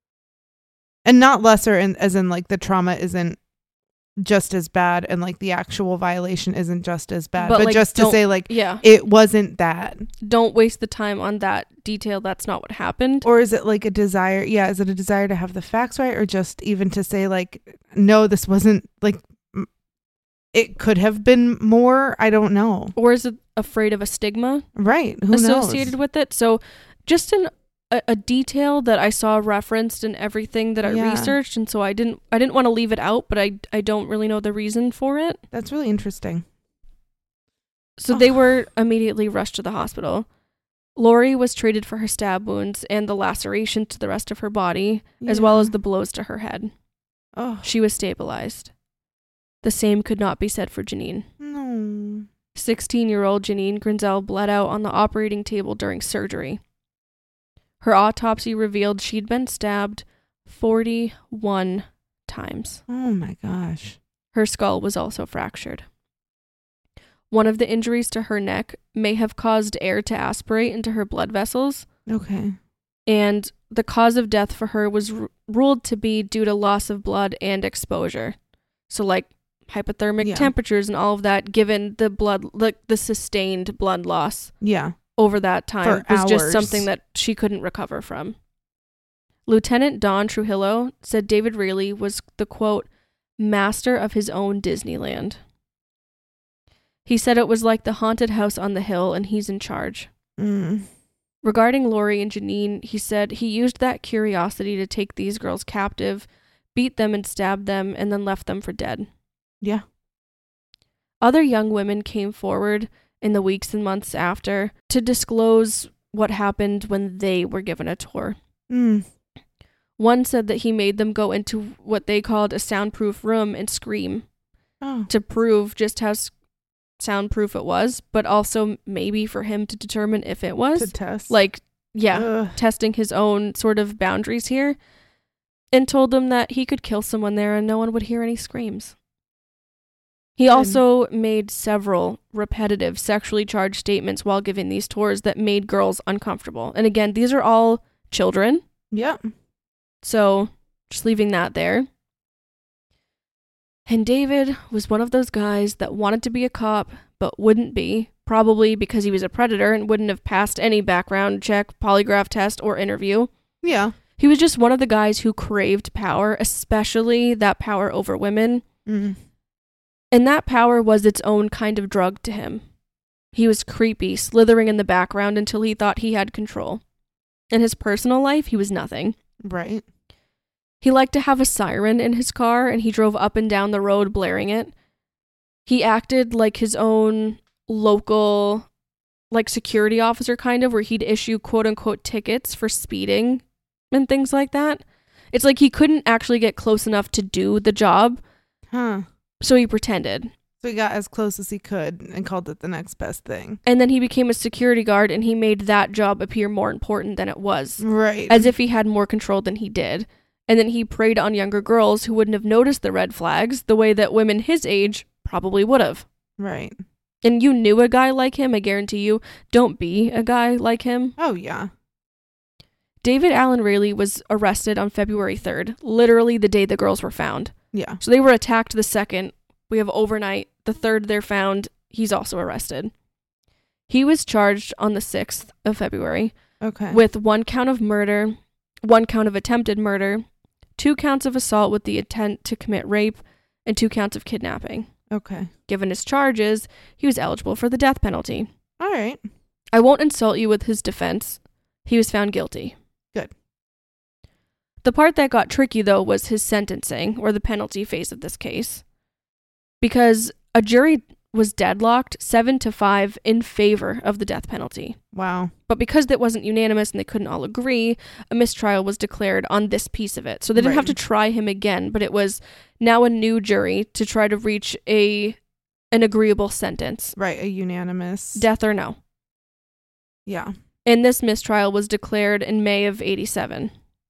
And not lesser in, as in like the trauma isn't just as bad and like the actual violation isn't just as bad, But, but, like, just to don't- say like Yeah. it wasn't that. Don't waste the time on that detail. That's not what happened. Or is it like a desire? Yeah, is it a desire to have the facts right, or just even to say like, no, this wasn't like, m- it could have been more? I don't know. Or is it afraid of a stigma Right? Who associated knows? with it? So just an a, a detail that I saw referenced in everything that I Yeah. researched, and so I didn't I didn't want to leave it out, but I I don't really know the reason for it. That's really interesting. So they Ugh. were immediately rushed to the hospital. Lori was treated for her stab wounds and the laceration to the rest of her body, as well as the blows to her head. Oh She was stabilized. The same could not be said for Janine. no. sixteen-year-old Janine Grinzel bled out on the operating table during surgery. Her autopsy revealed she'd been stabbed forty-one times. Oh my gosh. Her skull was also fractured. One of the injuries to her neck may have caused air to aspirate into her blood vessels, Okay. and the cause of death for her was r- ruled to be due to loss of blood and exposure. So like hypothermic Yeah. temperatures and all of that, given the blood, like the sustained blood loss Yeah. over that time, For was just hours. something that she couldn't recover from. Lieutenant Don Trujillo said David Rayleigh was the, quote, master of his own Disneyland. He said it was like the haunted house on the hill and he's in charge. Mm. Regarding Lori and Janine, he said he used that curiosity to take these girls captive, beat them and stabbed them, and then left them for dead. Yeah. Other young women came forward in the weeks and months after to disclose what happened when they were given a tour. Mm. One said that he made them go into what they called a soundproof room and scream Oh. to prove just how s- soundproof it was, but also maybe for him to determine if it was. To test. Like, yeah, Ugh. testing his own sort of boundaries here, and told them that he could kill someone there and no one would hear any screams. He also made several repetitive sexually charged statements while giving these tours that made girls uncomfortable. And again, these are all children. Yep. So just leaving that there. And David was one of those guys that wanted to be a cop, but wouldn't be, probably because he was a predator and wouldn't have passed any background check, polygraph test, or interview. Yeah. He was just one of the guys who craved power, especially that power over women. Mm. And that power was its own kind of drug to him. He was creepy, slithering in the background until he thought he had control. In his personal life, he was nothing. Right. He liked to have a siren in his car, and he drove up and down the road blaring it. He acted like his own local, like, security officer, kind of, where he'd issue quote-unquote tickets for speeding and things like that. It's like he couldn't actually get close enough to do the job, Huh. so he pretended. So he got as close as he could and called it the next best thing. And then he became a security guard, and he made that job appear more important than it was. Right. As if he had more control than he did. And then he preyed on younger girls who wouldn't have noticed the red flags the way that women his age probably would have. Right. And you knew a guy like him, I guarantee you. Don't be a guy like him. Oh, yeah. David Allen Rayleigh was arrested on February third, literally the day the girls were found. Yeah. So they were attacked the second. We have overnight. The third they're found, he's also arrested. He was charged on the sixth of February Okay. with one count of murder, one count of attempted murder, two counts of assault with the intent to commit rape, and two counts of kidnapping. Okay. Given his charges, he was eligible for the death penalty. All right. I won't insult you with his defense. He was found guilty. Good. The part that got tricky, though, was his sentencing, or the penalty phase of this case. Because a jury was deadlocked seven to five in favor of the death penalty. Wow. But because that wasn't unanimous and they couldn't all agree, a mistrial was declared on this piece of it. So they didn't Right. have to try him again, but it was now a new jury to try to reach a an agreeable sentence. Right. A unanimous. Death or no. Yeah. And this mistrial was declared in May of eighty-seven.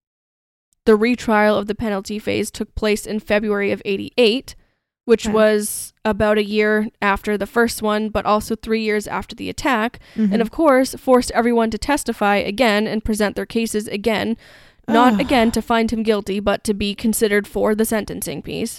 The retrial of the penalty phase took place in February of eighty-eight, which Okay. was about a year after the first one, but also three years after the attack. Mhm. And of course, forced everyone to testify again and present their cases again. Not Ugh. again to find him guilty, but to be considered for the sentencing piece.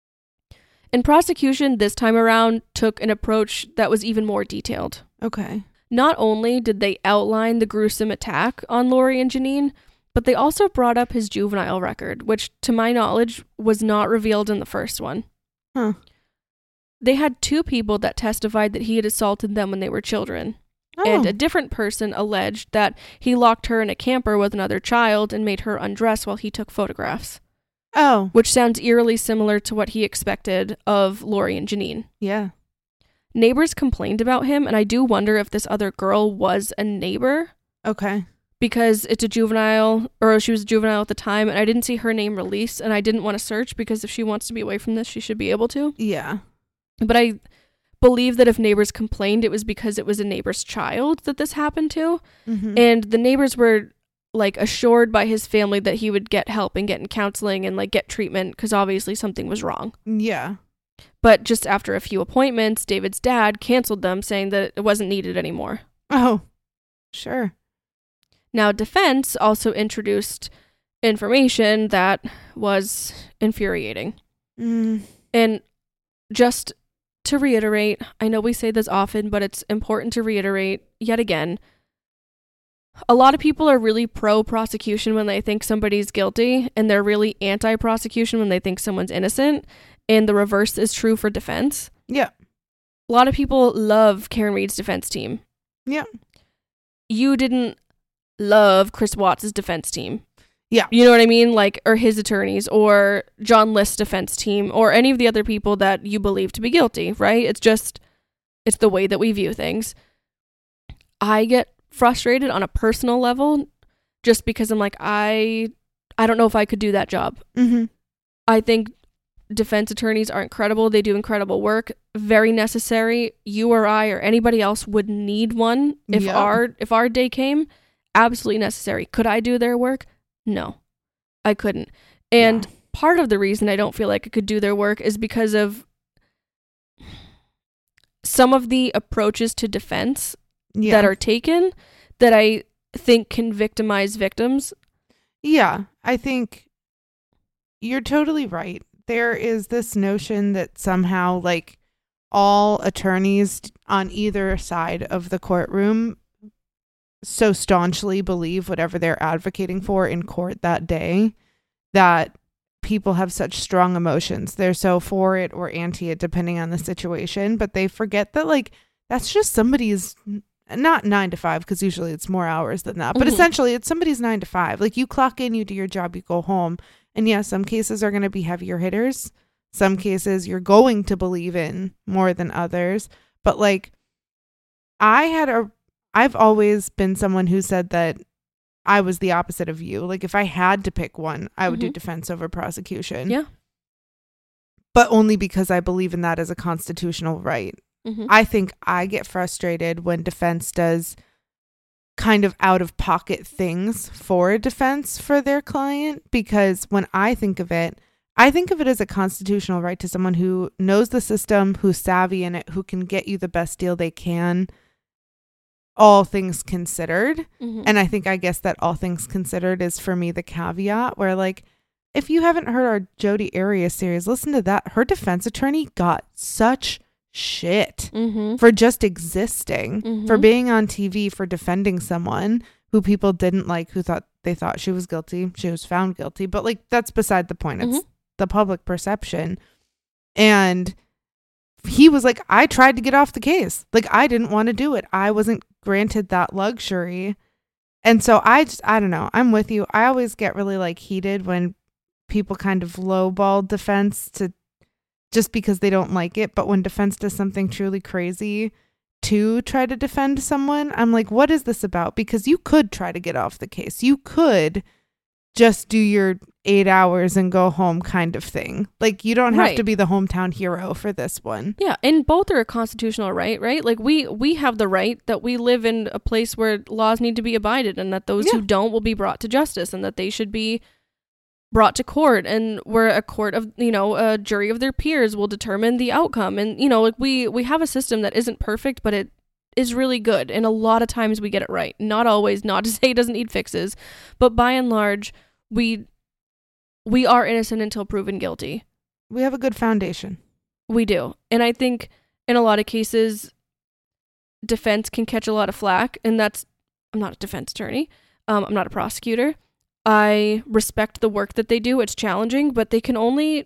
And prosecution this time around took an approach that was even more detailed. Okay. Not only did they outline the gruesome attack on Lori and Janine, but they also brought up his juvenile record, which, to my knowledge, was not revealed in the first one. Huh. They had two people that testified that he had assaulted them when they were children. Oh. And a different person alleged that he locked her in a camper with another child and made her undress while he took photographs, Oh. which sounds eerily similar to what he expected of Lori and Janine. Yeah. Neighbors complained about him, and I do wonder if this other girl was a neighbor, Okay. because it's a juvenile, or she was a juvenile at the time, and I didn't see her name released, and I didn't want to search, because if she wants to be away from this, she should be able to. Yeah. But I believe that if neighbors complained, it was because it was a neighbor's child that this happened to, Mm-hmm. and the neighbors were, like, assured by his family that he would get help and get in counseling and, like, get treatment, because obviously something was wrong. Yeah. But just after a few appointments, David's dad canceled them, saying that it wasn't needed anymore. Oh. Sure. Now, defense also introduced information that was infuriating. Mm. And just to reiterate, I know we say this often, but it's important to reiterate yet again. A lot of people are really pro-prosecution when they think somebody's guilty, and they're really anti-prosecution when they think someone's innocent, and the reverse is true for defense. Yeah. A lot of people love Karen Reed's defense team. Yeah. You didn't love Chris Watts' defense team. Yeah. You know what I mean? Like, or his attorneys, or John List's defense team, or any of the other people that you believe to be guilty, right? It's just, it's the way that we view things. I get frustrated on a personal level just because I'm like, I, I don't know if I could do that job. Mm-hmm. I think defense attorneys are incredible. They do incredible work, very necessary. You or I or anybody else would need one if Yep. our if our day came. Absolutely necessary. Could I do their work? No, I couldn't. And No. part of the reason I don't feel like I could do their work is because of some of the approaches to defense Yeah. that are taken that I think can victimize victims. Yeah, I think you're totally right. There is this notion that somehow, like, all attorneys on either side of the courtroom so staunchly believe whatever they're advocating for in court that day that people have such strong emotions. They're so for it or anti it, depending on the situation, but they forget that, like, that's just somebody's, not nine to five, because usually it's more hours than that, but Mhm. essentially it's somebody's nine to five. Like, you clock in, you do your job, you go home. And yeah, some cases are going to be heavier hitters. Some cases you're going to believe in more than others. But like, I had a, I've always been someone who said that I was the opposite of you. Like, if I had to pick one, I would do Mhm. defense over prosecution. Yeah. But only because I believe in that as a constitutional right. Mm-hmm. I think I get frustrated when defense does kind of out of pocket things for a defense for their client, because when I think of it, I think of it as a constitutional right to someone who knows the system, who's savvy in it, who can get you the best deal they can, all things considered. Mm-hmm. And I think, I guess that all things considered is for me the caveat where, like, if you haven't heard our Jodi Arias series, listen to that. Her defense attorney got such shit Mm-hmm. for just existing, Mhm. for being on T V, for defending someone who people didn't like, who thought they thought she was guilty. She was found guilty. But like, that's beside the point. It's Mhm. the public perception. And he was like, I tried to get off the case. Like, I didn't want to do it. I wasn't granted that luxury. And so I just, I don't know. I'm with you. I always get really like heated when people kind of lowball defense to just because they don't like it. But when defense does something truly crazy to try to defend someone, I'm like, what is this about? Because you could try to get off the case. You could just do your eight hours and go home kind of thing. Like, you don't have Right. to be the hometown hero for this one. Yeah, and both are a constitutional right, right? Like we we have the right that we live in a place where laws need to be abided, and that those Yeah. who don't will be brought to justice, and that they should be brought to court, and where a court of, you know, a jury of their peers will determine the outcome. And, you know, like we we have a system that isn't perfect, but it is really good, and a lot of times we get it right. Not always, not to say it doesn't need fixes, but by and large, we we are innocent until proven guilty. We have a good foundation. We do. And I think in a lot of cases, defense can catch a lot of flack. And that's, I'm not a defense attorney. Um, I'm not a prosecutor. I respect the work that they do. It's challenging, but they can only,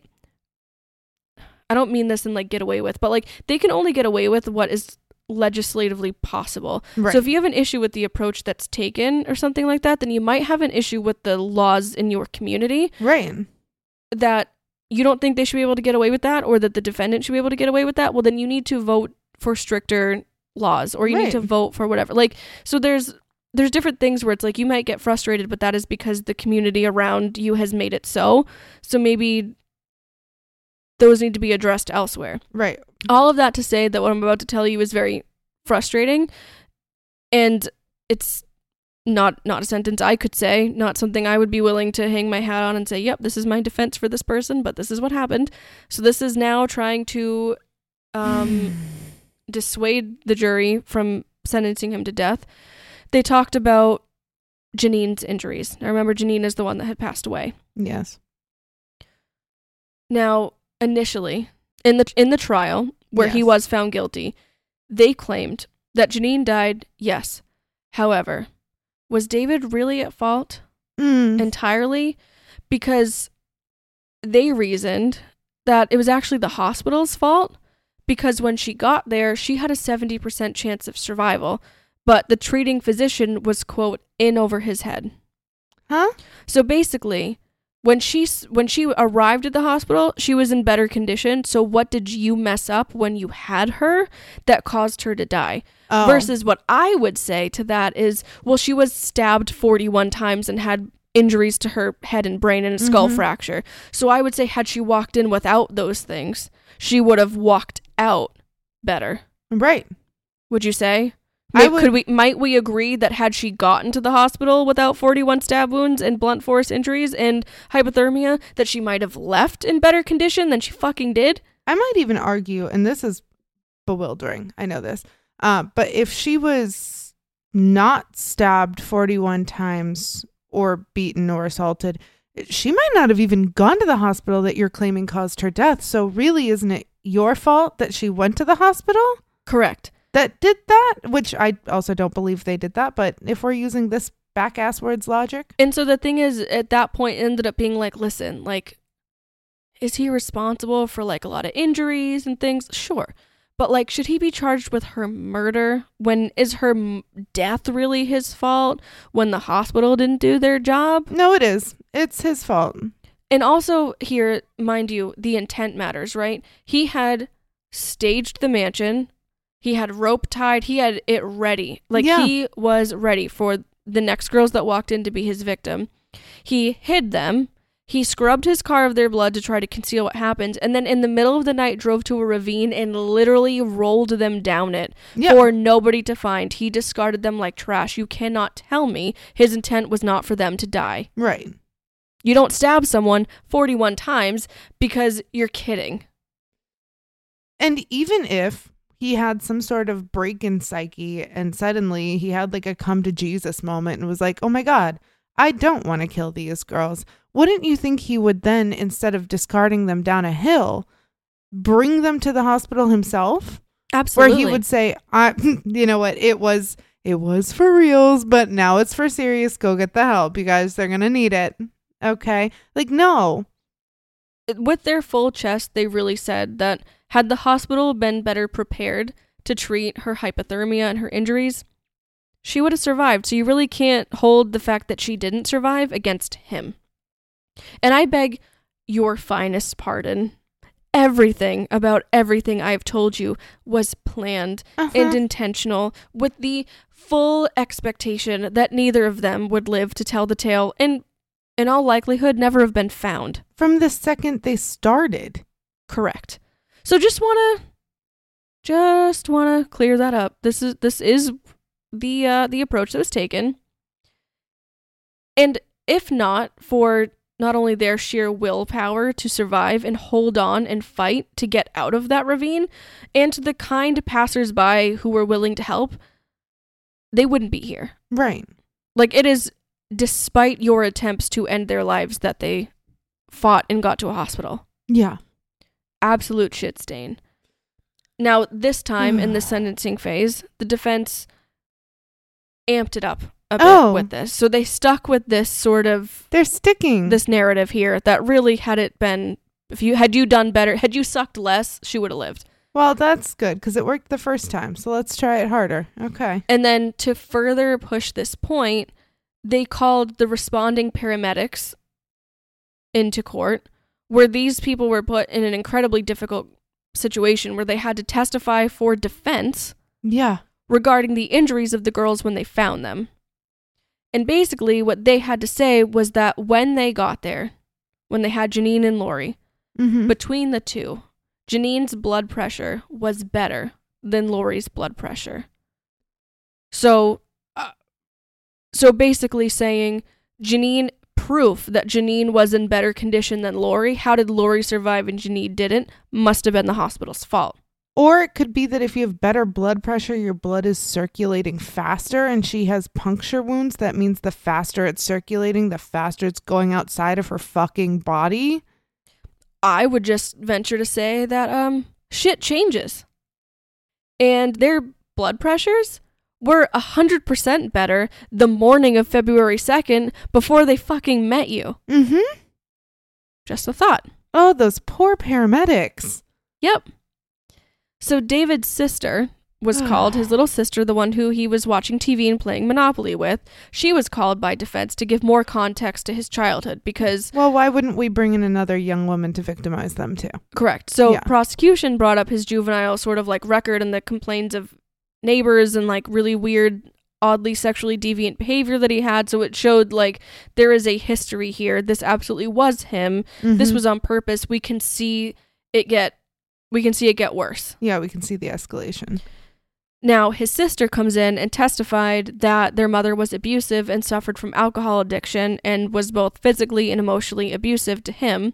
I don't mean this in like get away with, but like they can only get away with what is legislatively possible. Right. So if you have an issue with the approach that's taken or something like that, then you might have an issue with the laws in your community Right. that you don't think they should be able to get away with that, or that the defendant should be able to get away with that. Well, then you need to vote for stricter laws, or you need to Right. vote for whatever. Like, so there's there's different things where it's like you might get frustrated, but that is because the community around you has made it so. So maybe those need to be addressed elsewhere. Right. All of that to say that what I'm about to tell you is very frustrating, and it's not not a sentence I could say, not something I would be willing to hang my hat on and say, yep, this is my defense for this person, but this is what happened. So this is now trying to um, dissuade the jury from sentencing him to death. They talked about Janine's injuries. I remember Janine is the one that had passed away. Yes. Now, initially, in the in the trial where he Yes. was found guilty, they claimed that Janine died, yes. However, was David really at fault Mm. entirely? Because they reasoned that it was actually the hospital's fault, because when she got there, she had a seventy percent chance of survival, but the treating physician was, quote, in over his head. Huh? So basically, when she s- when she arrived at the hospital, she was in better condition. So what did you mess up when you had her that caused her to die? Oh. Versus what I would say to that is, well, she was stabbed forty-one times and had injuries to her head and brain and a skull Mhm. fracture. So I would say had she walked in without those things, she would have walked out better. Right. Would you say? I May- would- Could we might we agree that had she gotten to the hospital without forty-one stab wounds and blunt force injuries and hypothermia, that she might have left in better condition than she fucking did? I might even argue, and this is bewildering, I know this, uh, but if she was not stabbed forty-one times or beaten or assaulted, she might not have even gone to the hospital that you're claiming caused her death. So really, isn't it your fault that she went to the hospital Correct. that did that? Which I also don't believe they did that, but if we're using this back ass words logic. And so the thing is, at that point, it ended up being like, listen, like, is he responsible for like a lot of injuries and things? Sure. But like, should he be charged with her murder? When is her m- death really his fault when the hospital didn't do their job? No, it is. It's his fault. And also here, mind you, the intent matters, right? He had staged the mansion. He had rope tied. He had it ready. Like Yeah. he was ready for the next girls that walked in to be his victim. He hid them. He scrubbed his car of their blood to try to conceal what happened. And then in the middle of the night drove to a ravine and literally rolled them down it Yeah. for nobody to find. He discarded them like trash. You cannot tell me his intent was not for them to die. Right. You don't stab someone forty-one times because you're kidding. And even if he had some sort of break in psyche and suddenly he had like a come to Jesus moment and was like, oh my God, I don't want to kill these girls. Wouldn't you think he would then, instead of discarding them down a hill, bring them to the hospital himself? Absolutely. Where he would say, I, you know what, it was, it was for reals, but now it's for serious. Go get the help, you guys. They're going to need it. Okay. Like, no. With their full chest, they really said that had the hospital been better prepared to treat her hypothermia and her injuries, she would have survived. So you really can't hold the fact that she didn't survive against him. And I beg your finest pardon. Everything about everything I've told you was planned Uh-huh. and intentional, with the full expectation that neither of them would live to tell the tale, and in all likelihood never have been found. From the second they started. Correct. So just want to just want to clear that up. This is this is the uh, the approach that was taken. And if not for not only their sheer willpower to survive and hold on and fight to get out of that ravine, and to the kind passersby who were willing to help, they wouldn't be here. Right. Like, it is despite your attempts to end their lives that they fought and got to a hospital. Yeah. Absolute shit stain. Now, this time in the sentencing phase, the defense amped it up a bit Oh. with this. So they stuck with this sort of They're sticking. this narrative here that really, had it been, if you had you done better, had you sucked less, she would have lived. Well, that's good because it worked the first time. So let's try it harder. Okay. And then to further push this point, they called the responding paramedics into court, where these people were put in an incredibly difficult situation where they had to testify for defense Yeah. regarding the injuries of the girls when they found them. And basically what they had to say was that when they got there, when they had Janine and Lori, Mm-hmm. between the two, Janine's blood pressure was better than Lori's blood pressure. So, uh, so basically saying Janine, proof that Janine was in better condition than Lori. How did Lori survive and Janine didn't? Must have been the hospital's fault. Or it could be that if you have better blood pressure, your blood is circulating faster and she has puncture wounds. That means the faster it's circulating, the faster it's going outside of her fucking body. I would just venture to say that um shit changes. And their blood pressures were one hundred percent better the morning of February second before they fucking met you. Mm-hmm. Just a thought. Oh, those poor paramedics. Yep. So David's sister was called, his little sister, the one who he was watching T V and playing Monopoly with. She was called by defense to give more context to his childhood because... Well, why wouldn't we bring in another young woman to victimize them too? Correct. So Yeah. prosecution brought up his juvenile sort of like record and the complaints of neighbors and like really weird, oddly sexually deviant behavior that he had. So it showed like there is a history here. This absolutely was him. Mm-hmm. This was on purpose. We can see it get, we can see it get worse. Yeah, we can see the escalation. Now, his sister comes in and testified that their mother was abusive and suffered from alcohol addiction and was both physically and emotionally abusive to him.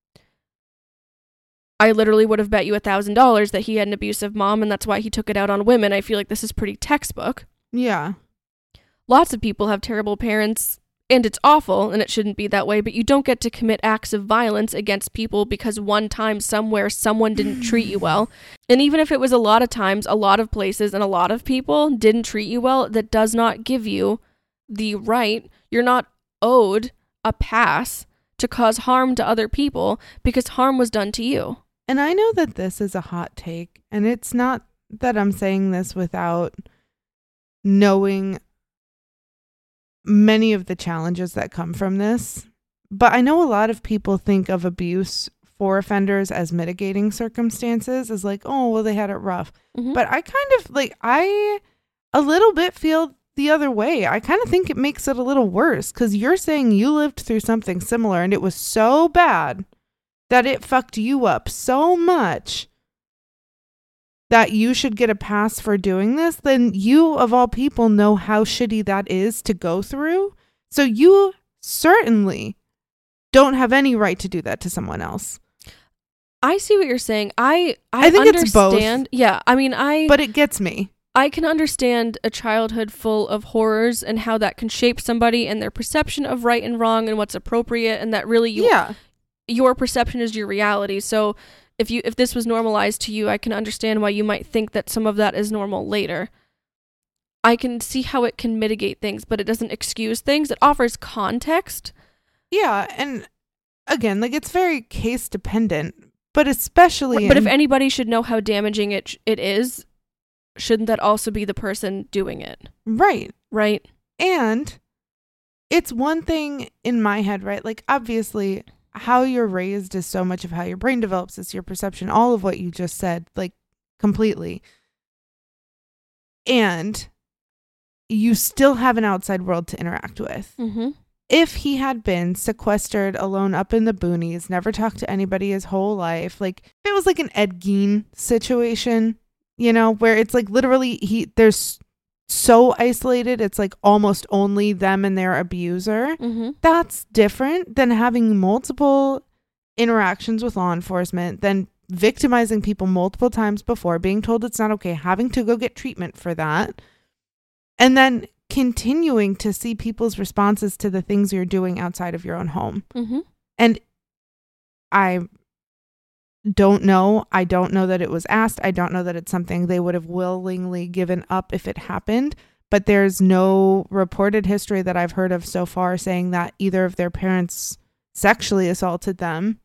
I literally would have bet you a thousand dollars that he had an abusive mom and that's why he took it out on women. I feel like this is pretty textbook. Yeah. Lots of people have terrible parents and it's awful and it shouldn't be that way, but you don't get to commit acts of violence against people because one time somewhere someone didn't treat you well. And even if it was a lot of times, a lot of places and a lot of people didn't treat you well, that does not give you the right. You're not owed a pass to cause harm to other people because harm was done to you. And I know that this is a hot take, and it's not that I'm saying this without knowing many of the challenges that come from this, but I know a lot of people think of abuse for offenders as mitigating circumstances, as like, oh, well, they had it rough. Mm-hmm. But I kind of like, I a little bit feel the other way. I kind of think it makes it a little worse because you're saying you lived through something similar and it was so bad that it fucked you up so much that you should get a pass for doing this. Then you, of all people, know how shitty that is to go through. So you certainly don't have any right to do that to someone else. I see what you're saying. I I, I think understand. It's both. Yeah, I mean, I. But it gets me. I can understand a childhood full of horrors and how that can shape somebody and their perception of right and wrong and what's appropriate, and that really you, yeah. your perception is your reality. So if you if this was normalized to you, I can understand why you might think that some of that is normal later. I can see how it can mitigate things, but it doesn't excuse things. It offers context. Yeah, and again, like it's very case dependent, but especially But in- if anybody should know how damaging it sh- it is, shouldn't that also be the person doing it? Right. Right. And it's one thing in my head, right? Like obviously how you're raised is so much of how your brain develops. It's your perception, all of what you just said, like completely. And you still have an outside world to interact with. Mm-hmm. If he had been sequestered alone up in the boonies, never talked to anybody his whole life, like if it was like an Ed Gein situation, you know, where it's like literally he there's so isolated, it's like almost only them and their abuser. Mm-hmm. That's different than having multiple interactions with law enforcement, then victimizing people multiple times before, being told it's not okay, having to go get treatment for that, and then continuing to see people's responses to the things you're doing outside of your own home. Mm-hmm. And I don't know. I don't know that it was asked. I don't know that it's something they would have willingly given up if it happened. But there's no reported history that I've heard of so far saying that either of their parents sexually assaulted them.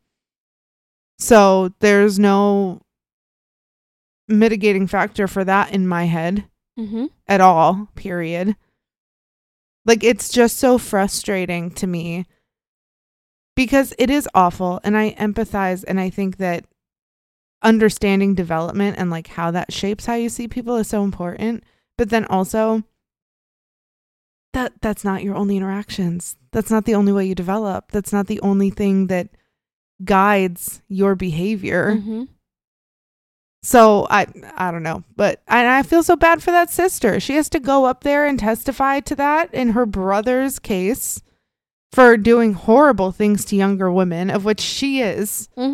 So there's no mitigating factor for that in my head mm-hmm. at all, period. Like, it's just so frustrating to me because it is awful, and I empathize, and I think that understanding development and like how that shapes how you see people is so important. But then also that that's not your only interactions. That's not the only way you develop. That's not the only thing that guides your behavior. Mm-hmm. So I I don't know, but I, I feel so bad for that sister. She has to go up there and testify to that in her brother's case for doing horrible things to younger women, of which she is. Mm-hmm.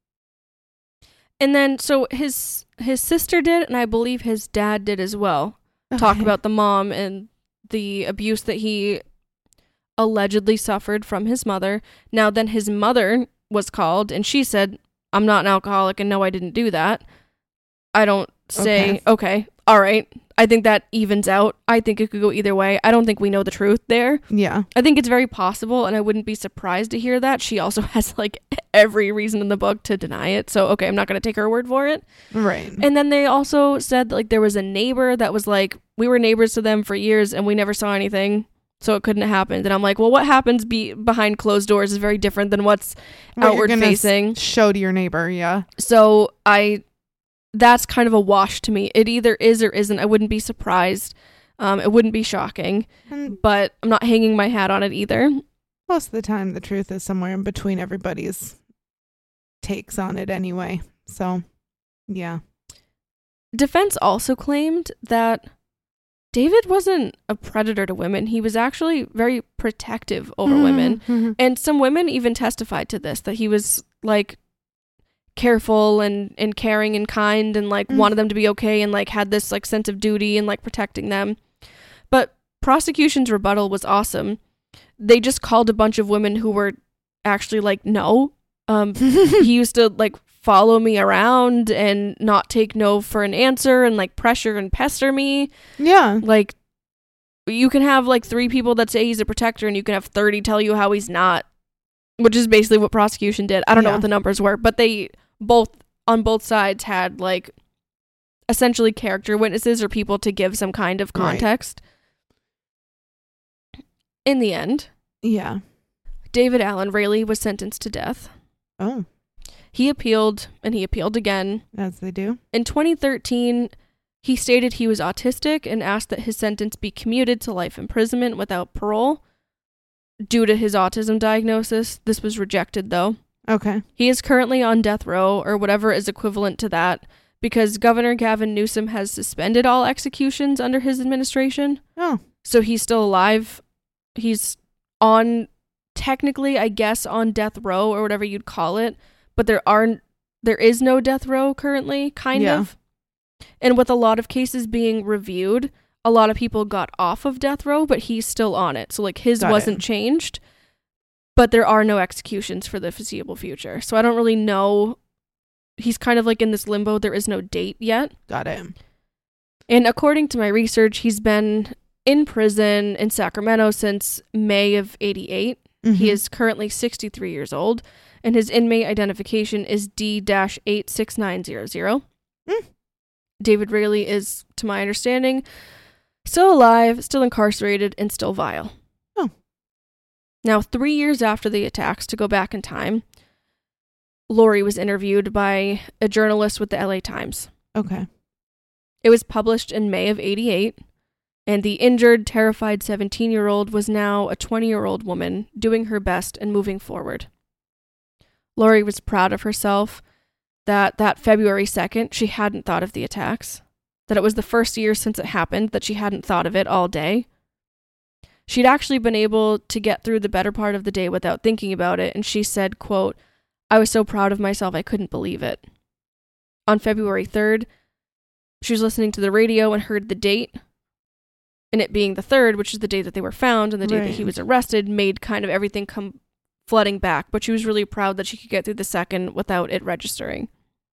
And then so his his sister did, and I believe his dad did as well. Okay. Talk about the mom and the abuse that he allegedly suffered from his mother. Now then his mother was called, and she said, "I'm not an alcoholic, and no, I didn't do that." I don't say, okay. okay, all right. I think that evens out. I think it could go either way. I don't think we know the truth there. Yeah. I think it's very possible, and I wouldn't be surprised to hear that. She also has, like, every reason in the book to deny it. So, okay, I'm not going to take her word for it. Right. And then they also said, like, there was a neighbor that was like, we were neighbors to them for years, and we never saw anything, so it couldn't have happened. And I'm like, well, what happens be behind closed doors is very different than what's what outward facing. Show to your neighbor, yeah. So, I... that's kind of a wash to me. It either is or isn't. I wouldn't be surprised. Um, it wouldn't be shocking, And but I'm not hanging my hat on it either. most of the time, the truth is somewhere in between everybody's takes on it anyway. So, yeah. Defense also claimed that David wasn't a predator to women. He was actually very protective over Mm-hmm. women. And some women even testified to this, that he was like careful and, and caring and kind and like Mm. wanted them to be okay and like had this like sense of duty and like protecting them. But prosecution's rebuttal was awesome. They just called a bunch of women who were actually like, no. Um, he used to like follow me around and not take no for an answer and like pressure and pester me. Yeah. Like, you can have like three people that say he's a protector and you can have thirty tell you how he's not, which is basically what prosecution did. I don't know Yeah. what the numbers were, but they both on both sides had like essentially character witnesses or people to give some kind of Right. context. In the end, Yeah. David Allen Rayleigh was sentenced to death. Oh, He appealed and he appealed again. as they do. In twenty thirteen, he stated he was autistic and asked that his sentence be commuted to life imprisonment without parole. Due to his autism diagnosis, this was rejected though. Okay. He is currently on death row or whatever is equivalent to that because Governor Gavin Newsom has suspended all executions under his administration. Oh, So he's still alive. He's on, technically, I guess, on death row or whatever you'd call it. But there aren't, there is no death row currently, kind Yeah. of. And with a lot of cases being reviewed, a lot of people got off of death row, but he's still on it. So like his Got wasn't it. changed, but there are no executions for the foreseeable future. So I don't really know. He's kind of like in this limbo. There is no date yet. got it. And according to my research, he's been in prison in Sacramento since May of eighty-eight. He Mhm. is currently sixty-three years old, and his inmate identification is D eight six nine zero zero. Mm. David Rayleigh is, to my understanding, still alive, still incarcerated, and still vile. Oh. Now, three years after the attacks, to go back in time, Lori was interviewed by a journalist with the L A Times. Okay. It was published in May of eighty-eight, and the injured, terrified seventeen-year-old was now a twenty-year-old woman doing her best and moving forward. Lori was proud of herself that that February second, she hadn't thought of the attacks, that it was the first year since it happened that she hadn't thought of it all day. She'd actually been able to get through the better part of the day without thinking about it, and she said, quote, "I was so proud of myself I couldn't believe it." On February third, she was listening to the radio and heard the date, and it being the third, which is the day that they were found and the day that he Right. was arrested, made kind of everything come flooding back, but she was really proud that she could get through the second without it registering.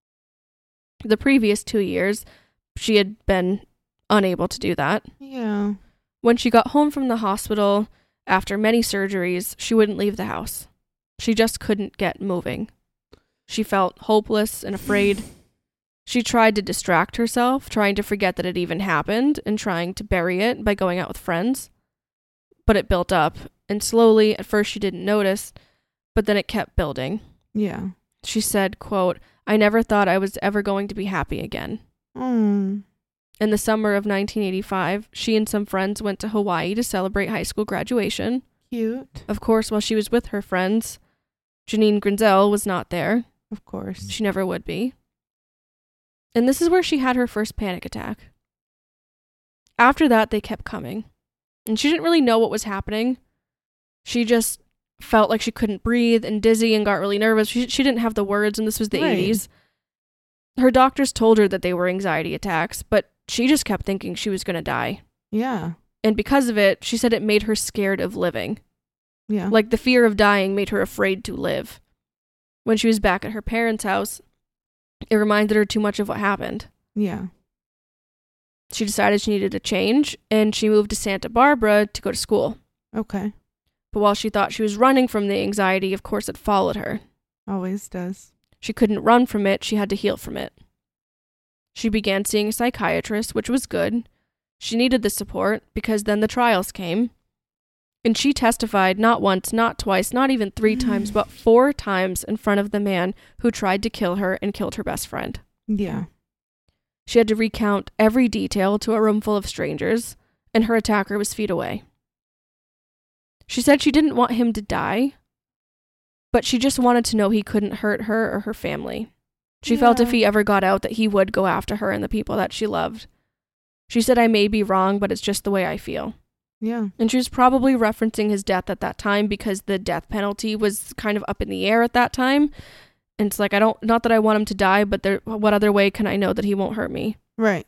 The previous two years, she had been unable to do that. Yeah. When she got home from the hospital after many surgeries, she wouldn't leave the house. She just couldn't get moving. She felt hopeless and afraid. She tried to distract herself, trying to forget that it even happened and trying to bury it by going out with friends. But it built up, and slowly, at first she didn't notice, but then it kept building. Yeah. She said, quote, "I never thought I was ever going to be happy again." Mm. In the summer of nineteen eighty-five, she and some friends went to Hawaii to celebrate high school graduation. Cute. Of course, while she was with her friends, Janine Grinzel was not there. Of course. She never would be. And this is where she had her first panic attack. After that, they kept coming. And she didn't really know what was happening. She just felt like she couldn't breathe and dizzy and got really nervous. She, she didn't have the words, and this was the Right. eighties. Her doctors told her that they were anxiety attacks, but she just kept thinking she was going to die. Yeah. And because of it, she said it made her scared of living. Yeah. Like the fear of dying made her afraid to live. When she was back at her parents' house, it reminded her too much of what happened. Yeah. She decided she needed a change, and she moved to Santa Barbara to go to school. Okay. But while she thought she was running from the anxiety, of course it followed her. Always does. She couldn't run from it, she had to heal from it. She began seeing a psychiatrist, which was good. She needed the support because then the trials came. And she testified not once, not twice, not even three times, but four times in front of the man who tried to kill her and killed her best friend. Yeah. She had to recount every detail to a room full of strangers, and her attacker was feet away. She said she didn't want him to die, but she just wanted to know he couldn't hurt her or her family. She yeah. felt if he ever got out that he would go after her and the people that she loved. She said, I may be wrong, but it's just the way I feel. Yeah. And she was probably referencing his death at that time because the death penalty was kind of up in the air at that time. And it's like, I don't, not that I want him to die, but there, what other way can I know that he won't hurt me? Right.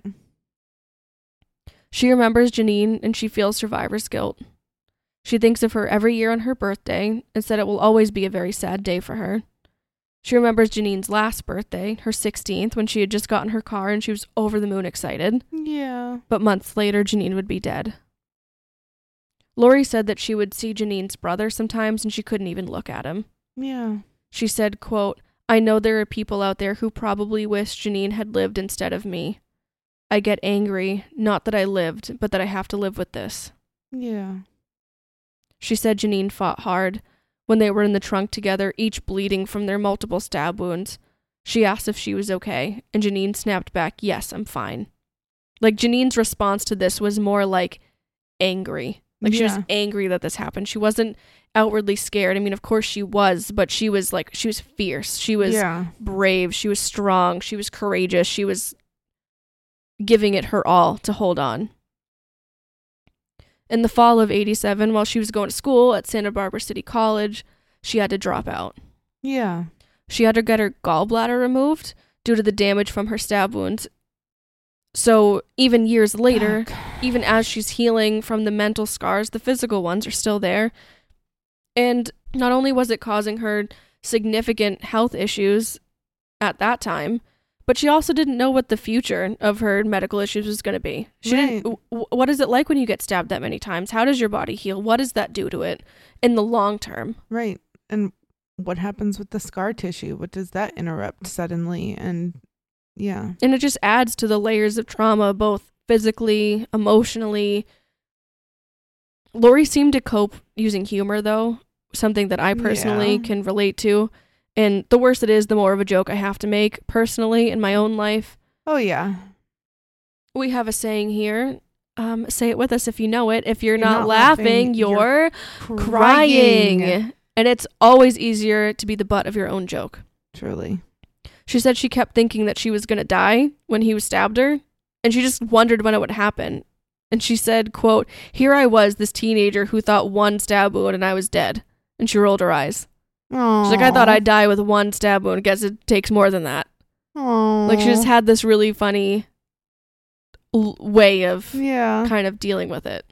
She remembers Janine and she feels survivor's guilt. She thinks of her every year on her birthday and said it will always be a very sad day for her. She remembers Janine's last birthday, her sixteenth, when she had just gotten her car and she was over the moon excited. Yeah. But months later, Janine would be dead. Lori said that she would see Janine's brother sometimes and she couldn't even look at him. Yeah. She said, quote, I know there are people out there who probably wish Janine had lived instead of me. I get angry, not that I lived, but that I have to live with this. Yeah. She said Janine fought hard. When they were in the trunk together, each bleeding from their multiple stab wounds. She asked if she was okay, and Janine snapped back, yes, I'm fine. Like, Janine's response to this was more like angry. Like, she Yeah. was angry that this happened. She wasn't outwardly scared. I mean, of course she was, but she was like, she was fierce. She was Yeah. brave. She was strong. She was courageous. She was giving it her all to hold on. In the fall of eighty-seven, while she was going to school at Santa Barbara City College, she had to drop out. Yeah. She had to get her gallbladder removed due to the damage from her stab wounds. So even years later, Ugh. even as she's healing from the mental scars, the physical ones are still there. And not only was it causing her significant health issues at that time, but she also didn't know what the future of her medical issues was going to be. She Right. didn't. w- What is it like when you get stabbed that many times? How does your body heal? What does that do to it in the long term? Right. And what happens with the scar tissue? What does that interrupt suddenly? And yeah. And it just adds to the layers of trauma, both physically, emotionally. Lori seemed to cope using humor, though, something that I personally Yeah. can relate to. And the worse it is, the more of a joke I have to make personally in my own life. Oh, yeah. We have a saying here. Um, say it with us if you know it. If you're, You're not, not laughing, laughing, you're, you're crying. crying. And it's always easier to be the butt of your own joke. Truly. She said she kept thinking that she was going to die when he was stabbed her, and she just wondered when it would happen. And she said, quote, here I was, this teenager who thought one stab wound and I was dead. And she rolled her eyes. Aww. She's like, I thought I'd die with one stab wound. I guess it takes more than that. Aww. Like, she just had this really funny l- way of Yeah. kind of dealing with it.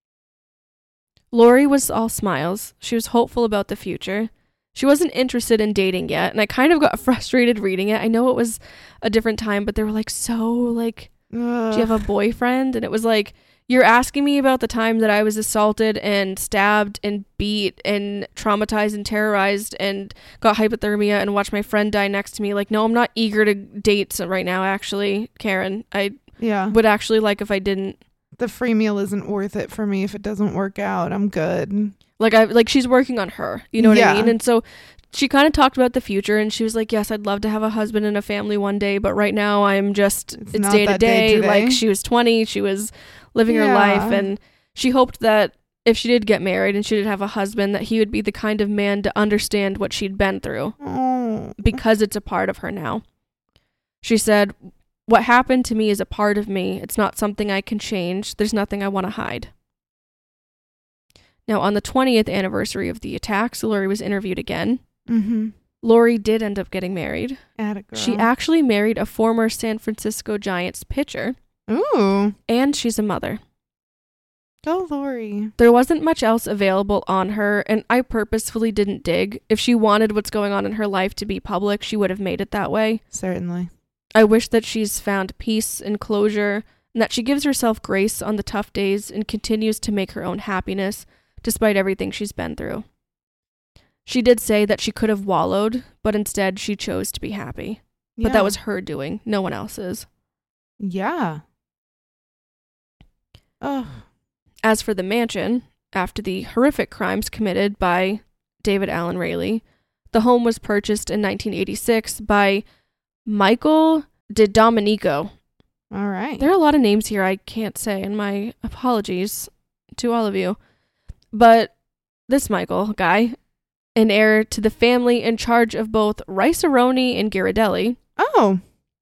Lori was all smiles. She was hopeful about the future. She wasn't interested in dating yet, and I kind of got frustrated reading it. I know it was a different time, but they were like, so, like, Ugh. do you have a boyfriend? And it was like, you're asking me about the time that I was assaulted and stabbed and beat and traumatized and terrorized and got hypothermia and watched my friend die next to me. Like, no, I'm not eager to date so right now, actually, Karen. I Yeah. would actually like if I didn't. The free meal isn't worth it for me if it doesn't work out. I'm good. Like, I like she's working on her. You know what Yeah. I mean? And so she kind of talked about the future, and she was like, yes, I'd love to have a husband and a family one day, but right now I'm just, It's it's not day to that day day. today. Like, she was twenty, she was living her Yeah. life, and she hoped that if she did get married and she did have a husband, that he would be the kind of man to understand what she'd been through, Oh. because it's a part of her now. She said, what happened to me is a part of me. It's not something I can change. There's nothing I want to hide. Now, on the twentieth anniversary of the attacks, Lori was interviewed again. Mm-hmm. Lori did end up getting married. Atta girl. She actually married a former San Francisco Giants pitcher, Ooh. and she's a mother. Go, Lori. There wasn't much else available on her, and I purposefully didn't dig. If she wanted what's going on in her life to be public, she would have made it that way. Certainly. I wish that she's found peace and closure, and that she gives herself grace on the tough days and continues to make her own happiness, despite everything she's been through. She did say that she could have wallowed, but instead she chose to be happy. But Yeah. that was her doing, no one else's. Yeah. Ugh. As for the mansion, after the horrific crimes committed by David Allen Rayleigh, the home was purchased in nineteen eighty-six by Michael DiDomenico. All right. There are a lot of names here I can't say, and my apologies to all of you. But this Michael guy, an heir to the family in charge of both Rice-A-Roni and Ghirardelli, Oh,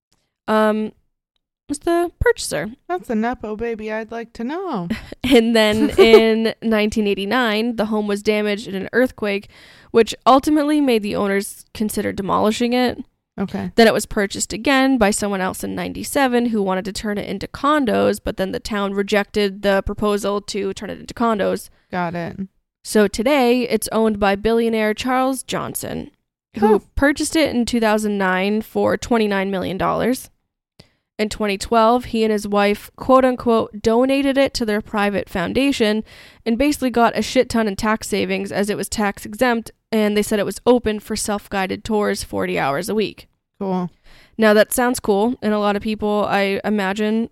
um, was the purchaser. that's a Nepo baby I'd like to know. And then in nineteen eighty-nine, the home was damaged in an earthquake, which ultimately made the owners consider demolishing it. Okay. Then it was purchased again by someone else in ninety-seven who wanted to turn it into condos, but then the town rejected the proposal to turn it into condos. Got it. So today, it's owned by billionaire Charles Johnson, who Oh. purchased it in two thousand nine for twenty-nine million dollars. In twenty twelve, he and his wife, quote-unquote, donated it to their private foundation and basically got a shit ton in tax savings as it was tax-exempt, and they said it was open for self-guided tours forty hours a week. Cool. Now, that sounds cool, and a lot of people, I imagine,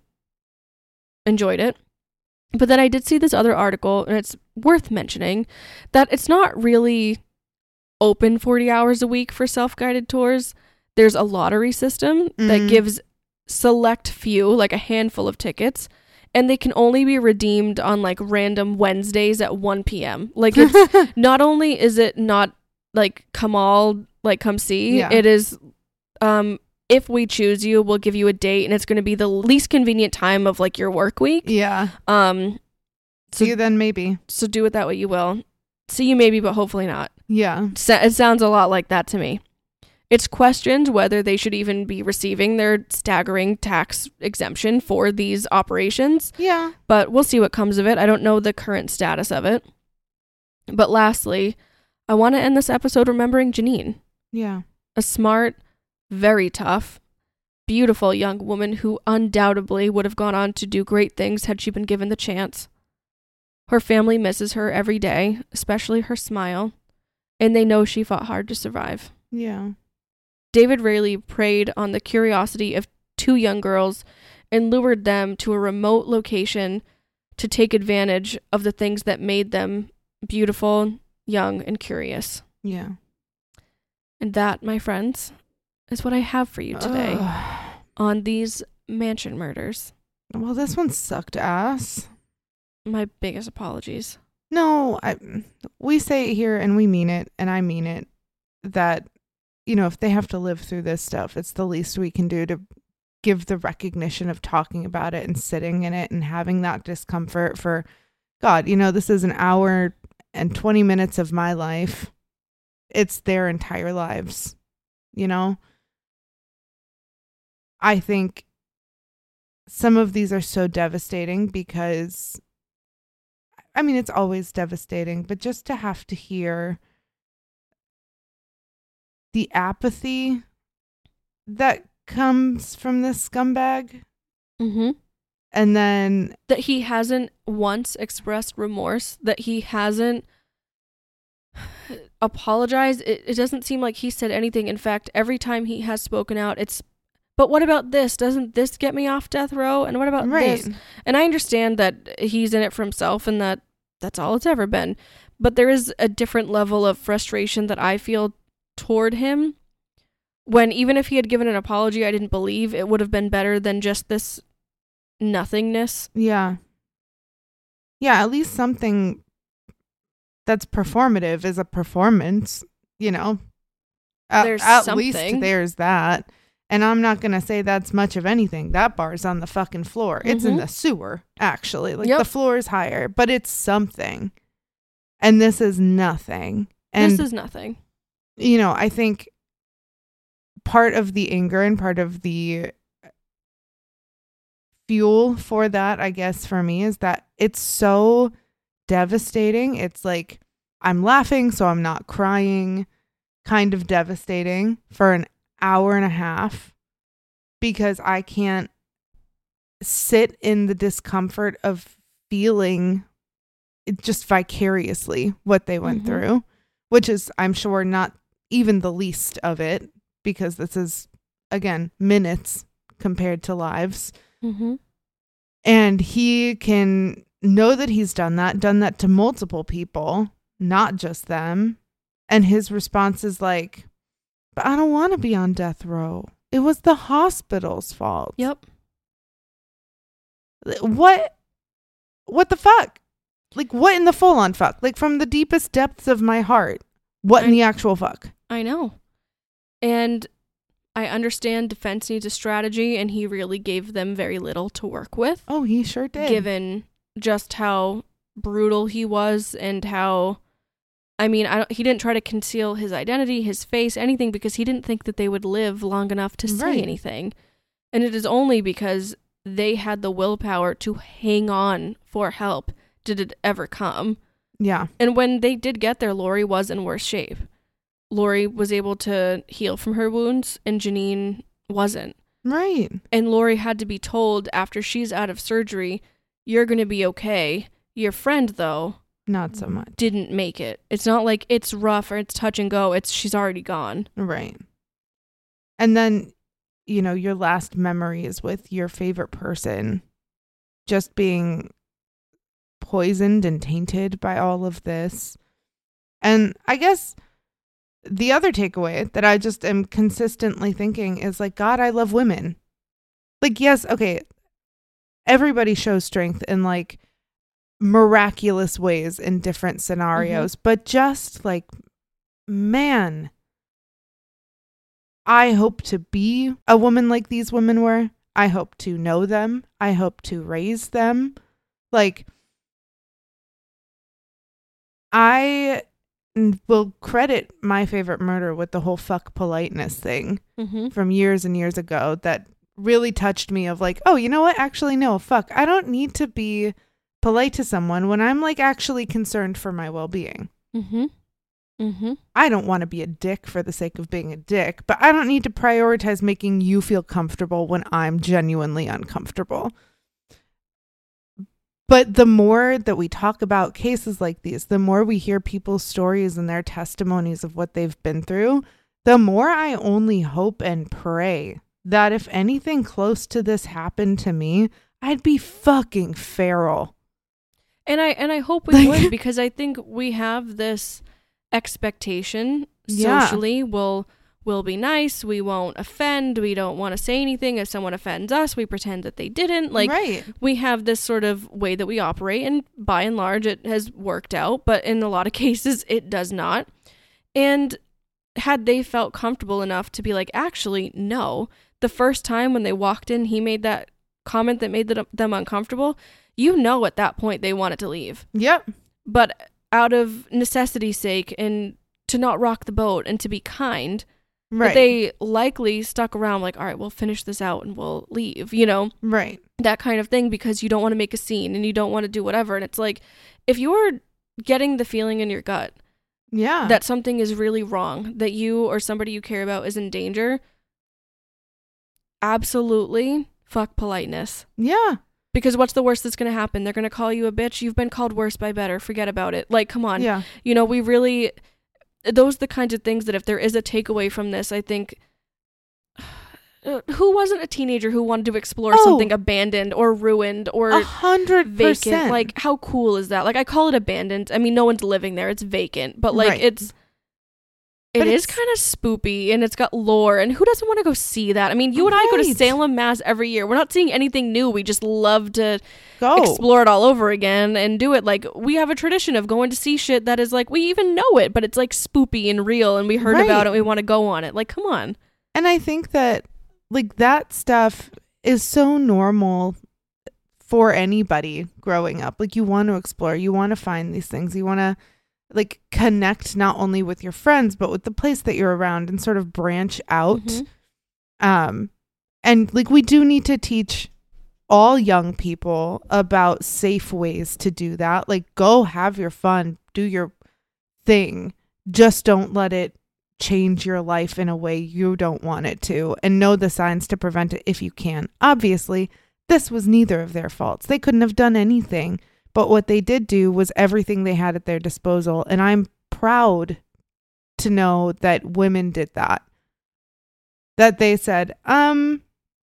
enjoyed it. But then I did see this other article, and it's worth mentioning, that it's not really open forty hours a week for self-guided tours. There's a lottery system that Mhm. gives select few, like a handful of tickets, and they can only be redeemed on like random Wednesdays at one p.m. Like, it's not only is it not like come all, like come see, Yeah. it is, um, if we choose you, we'll give you a date, and it's going to be the least convenient time of like your work week. Yeah. Um, so, See you then, maybe. so do with that what you will. See you maybe, but hopefully not. Yeah. So, it sounds a lot like that to me. It's questioned whether they should even be receiving their staggering tax exemption for these operations, Yeah. but we'll see what comes of it. I don't know the current status of it. But lastly, I want to end this episode remembering Janine, Yeah. a smart, very tough, beautiful young woman who undoubtedly would have gone on to do great things had she been given the chance. Her family misses her every day, especially her smile, and they know she fought hard to survive. Yeah. David Rayleigh preyed on the curiosity of two young girls and lured them to a remote location to take advantage of the things that made them beautiful, young, and curious. Yeah. And that, my friends, is what I have for you today Ugh. on these mansion murders. Well, this one sucked ass. My biggest apologies. No, I, we say it here and we mean it, and I mean it, that, you know, if they have to live through this stuff, it's the least we can do to give the recognition of talking about it and sitting in it and having that discomfort for, God, you know, this is an hour and twenty minutes of my life. It's their entire lives, you know? I think some of these are so devastating because, I mean, it's always devastating, but just to have to hear the apathy that comes from this scumbag, Mm-hmm. and then That he hasn't once expressed remorse, that he hasn't apologized. It, it doesn't seem like he said anything. In fact, every time he has spoken out, it's, but what about this? Doesn't this get me off death row? And what about right, this? And I understand that he's in it for himself and that that's all it's ever been. But there is a different level of frustration that I feel toward him when, even if he had given an apology, I didn't believe it would have been better than just this nothingness. yeah, yeah, at least something that's performative is a performance, you know. At, There's at something. least there's that. And I'm not going to say that's much of anything. That bar's on the fucking floor. It's in Mhm. the sewer, actually. Like, Yep. the floor is higher, but it's something. And this is nothing. And, This is nothing. you know, I think part of the anger and part of the fuel for that, I guess, for me, is that it's so devastating. It's like, I'm laughing, so I'm not crying, kind of devastating for an hour and a half because I can't sit in the discomfort of feeling it just vicariously what they went Mhm. through, which is, I'm sure, not even the least of it, because this is, again, minutes compared to lives. Mm-hmm. And he can know that he's done that, done that to multiple people, not just them. And his response is like, but I don't want to be on death row. It was the hospital's fault. Yep. What what the fuck? Like, what in the full on fuck? Like, from the deepest depths of my heart, what I, in the actual fuck? I know. And I understand defense needs a strategy, and he really gave them very little to work with. Oh, he sure did. Given just how brutal he was and how, I mean, I don't, he didn't try to conceal his identity, his face, anything, because he didn't think that they would live long enough to say Right. anything. And it is only because they had the willpower to hang on for help did it ever come. Yeah. And when they did get there, Lori was in worse shape. Lori was able to heal from her wounds, and Janine wasn't. Right. And Lori had to be told after she's out of surgery, you're going to be okay. Your friend, though, Not so much. didn't make it. It's not like it's rough or it's touch and go. It's she's already gone. Right. And then, you know, your last memories with your favorite person just being poisoned and tainted by all of this. And I guess the other takeaway that I just am consistently thinking is like, God, I love women. Like, yes, okay, everybody shows strength in like miraculous ways in different scenarios, mm-hmm. but just like, man, I hope to be a woman like these women were. I hope to know them. I hope to raise them. Like, I will credit My Favorite Murder with the whole fuck politeness thing mm-hmm. from years and years ago that really touched me of like, oh, you know what? Actually, no, fuck. I don't need to be polite to someone when I'm like actually concerned for my well-being. Mm-hmm. Mm-hmm. I don't want to be a dick for the sake of being a dick, but I don't need to prioritize making you feel comfortable when I'm genuinely uncomfortable. But the more that we talk about cases like these, the more we hear people's stories and their testimonies of what they've been through, the more I only hope and pray that if anything close to this happened to me, I'd be fucking feral. And I and I hope we would, because I think we have this expectation socially. Yeah. We'll we'll be nice, we won't offend, we don't want to say anything. If someone offends us, we pretend that they didn't. Like, right. We have this sort of way that we operate, and by and large it has worked out, but in a lot of cases it does not. And had they felt comfortable enough to be like, actually, no, the first time when they walked in, he made that comment that made them uncomfortable, you know at that point they wanted to leave. Yep. But out of necessity's sake and to not rock the boat and to be kind, right. but they likely stuck around like, all right, we'll finish this out and we'll leave, you know? Right. That kind of thing, because you don't want to make a scene and you don't want to do whatever. And it's like, if you're getting the feeling in your gut yeah. that something is really wrong, that you or somebody you care about is in danger, absolutely fuck politeness. Yeah. Because what's the worst that's going to happen? They're going to call you a bitch. You've been called worse by better. Forget about it. Like, come on. Yeah. You know, we really, those are the kinds of things that if there is a takeaway from this, I think, uh, who wasn't a teenager who wanted to explore oh, something abandoned or ruined or a hundred vacant? percent. Like, how cool is that? Like, I call it abandoned. I mean, no one's living there. It's vacant. But, like, right. it's, It but is kind of spoopy, and it's got lore, and who doesn't want to go see that? I mean, you and right. I go to Salem, Mass every year. We're not seeing anything new. We just love to go explore it all over again and do it. Like, we have a tradition of going to see shit that is like, we even know it, but it's like spoopy and real, and we heard right. about it, we want to go on it. Like, come on. And I think that, like, that stuff is so normal for anybody growing up. Like, you want to explore, you want to find these things, you want to like connect not only with your friends but with the place that you're around and sort of branch out. Mm-hmm. Um and like we do need to teach all young people about safe ways to do that. Like, go have your fun, do your thing. Just don't let it change your life in a way you don't want it to, and know the signs to prevent it if you can. Obviously, this was neither of their faults. They couldn't have done anything. But what they did do was everything they had at their disposal. And I'm proud to know that women did that. That they said, um,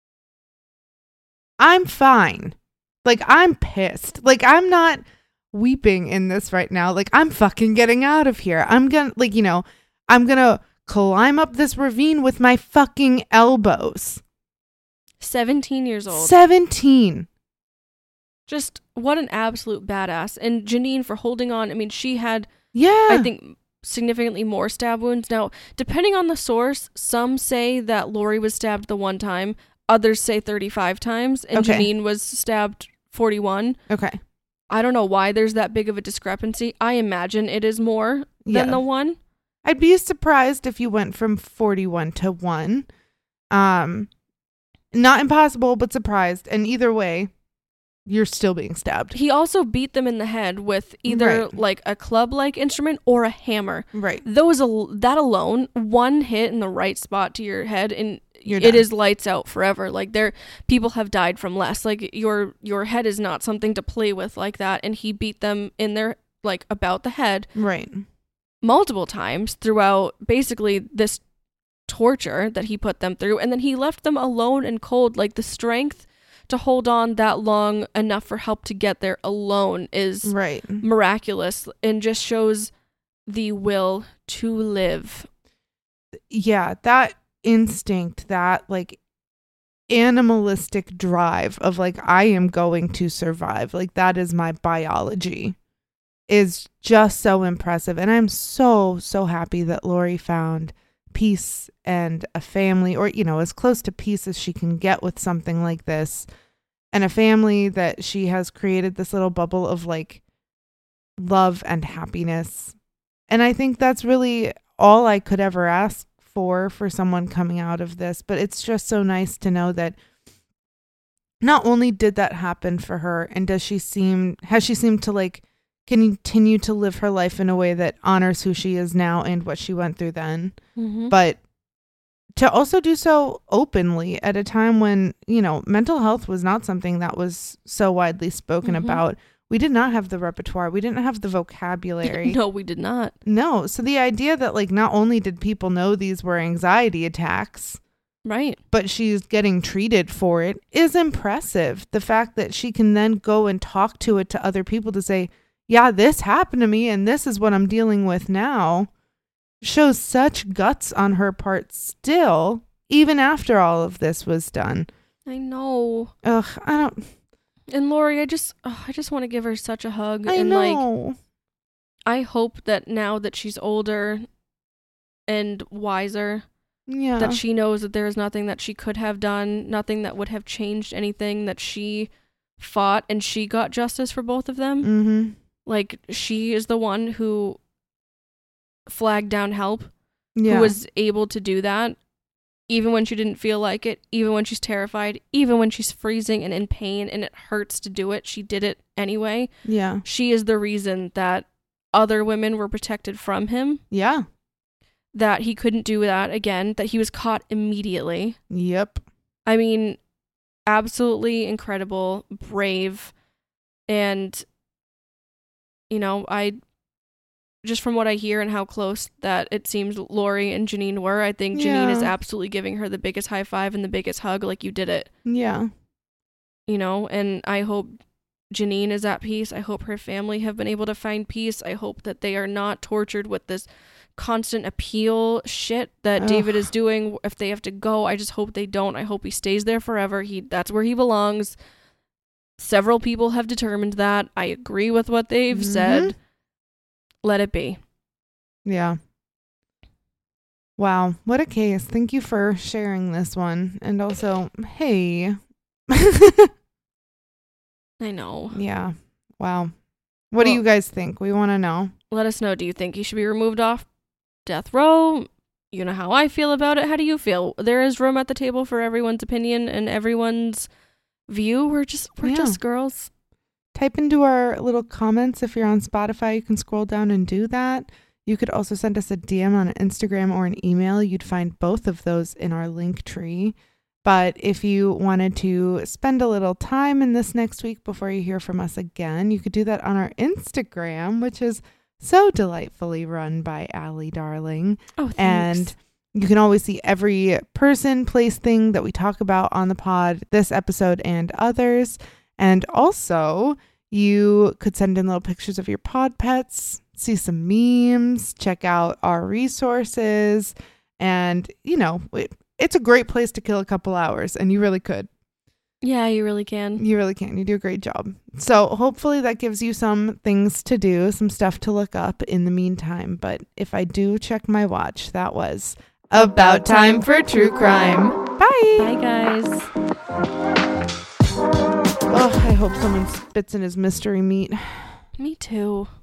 I'm fine. Like, I'm pissed. Like, I'm not weeping in this right now. Like, I'm fucking getting out of here. I'm gonna, like, you know, I'm gonna climb up this ravine with my fucking elbows. seventeen years old. seventeen. Just what an absolute badass. And Janine for holding on. I mean, she had, Yeah. I think, significantly more stab wounds. Now, depending on the source, some say that Lori was stabbed the one time. Others say thirty-five times. And Okay. Janine was stabbed forty-one. Okay. I don't know why there's that big of a discrepancy. I imagine it is more Yeah. than the one. I'd be surprised if you went from forty-one to one. Um, not impossible, but surprised. And either way, you're still being stabbed. He also beat them in the head with either Right. like a club-like instrument or a hammer. Right. Those al- that alone, one hit in the right spot to your head, and You're it done. is lights out forever. Like there, people have died from less. Like your your head is not something to play with like that. And he beat them in their like about the head Right. multiple times throughout basically this torture that he put them through, and then he left them alone and cold. Like the strength to hold on that long enough for help to get there alone is Right. miraculous and just shows the will to live. Yeah, that instinct, that like animalistic drive of like, I am going to survive, like that is my biology, is just so impressive. And I'm so, so happy that Lori found peace and a family, or, you know, as close to peace as she can get with something like this, and a family that she has created this little bubble of like love and happiness. And I think that's really all I could ever ask for for someone coming out of this. But it's just so nice to know that not only did that happen for her, and does she seem has she seemed to like continue to live her life in a way that honors who she is now and what she went through then, Mm-hmm. but to also do so openly at a time when, you know, mental health was not something that was so widely spoken Mhm. about. We did not have the repertoire. We didn't have the vocabulary. No, we did not. No. So the idea that like not only did people know these were anxiety attacks, Right. but she's getting treated for it is impressive. The fact that she can then go and talk to it to other people to say, yeah, this happened to me and this is what I'm dealing with now, shows such guts on her part still, even after all of this was done. I know. Ugh, I don't And Lori, I just oh, I just want to give her such a hug. I and like know. I hope that now that she's older and wiser, Yeah. that she knows that there is nothing that she could have done, nothing that would have changed anything, that she fought and she got justice for both of them. Mm-hmm. Like she is the one who flagged down help, Yeah. who was able to do that, even when she didn't feel like it, even when she's terrified, even when she's freezing and in pain and it hurts to do it. She did it anyway. Yeah. She is the reason that other women were protected from him, Yeah. that he couldn't do that again, that he was caught immediately. Yep. I mean, absolutely incredible, brave, and, you know, I, just from what I hear and how close that it seems Lori and Janine were, I think Janine is Yeah. absolutely giving her the biggest high five and the biggest hug, like, you did it, Yeah. you know, and I hope Janine is at peace. I hope her family have been able to find peace. I hope that they are not tortured with this constant appeal shit that Ugh. David is doing. If they have to go, I just hope they don't. I hope he stays there forever. He that's where he belongs. Several people have determined that. I agree with what they've Mhm. said. Let it be. Yeah. Wow. What a case. Thank you for sharing this one. And also, hey. I know. Yeah. Wow. What do Well- you guys think? We want to know. Let us know. Do you think he should be removed off death row? You know how I feel about it. How do you feel? There is room at the table for everyone's opinion and everyone's view. We're just we're Yeah. just girls. Type into our little comments. If you're on Spotify, you can scroll down and do that. You could also send us a D M on Instagram or an email. You'd find both of those in our link tree. But if you wanted to spend a little time in this next week before you hear from us again, you could do that on our Instagram, which is so delightfully run by Allie Darling. Oh, thanks. And you can always see every person, place, thing that we talk about on the pod, this episode and others. And also, you could send in little pictures of your pod pets, see some memes, check out our resources. And, you know, it, it's a great place to kill a couple hours, and you really could. Yeah, you really can. You really can. You do a great job. So hopefully that gives you some things to do, some stuff to look up in the meantime. But if I do check my watch, that was about time for true crime. Bye. Bye, guys. Oh, I hope someone spits in his mystery meat. Me too.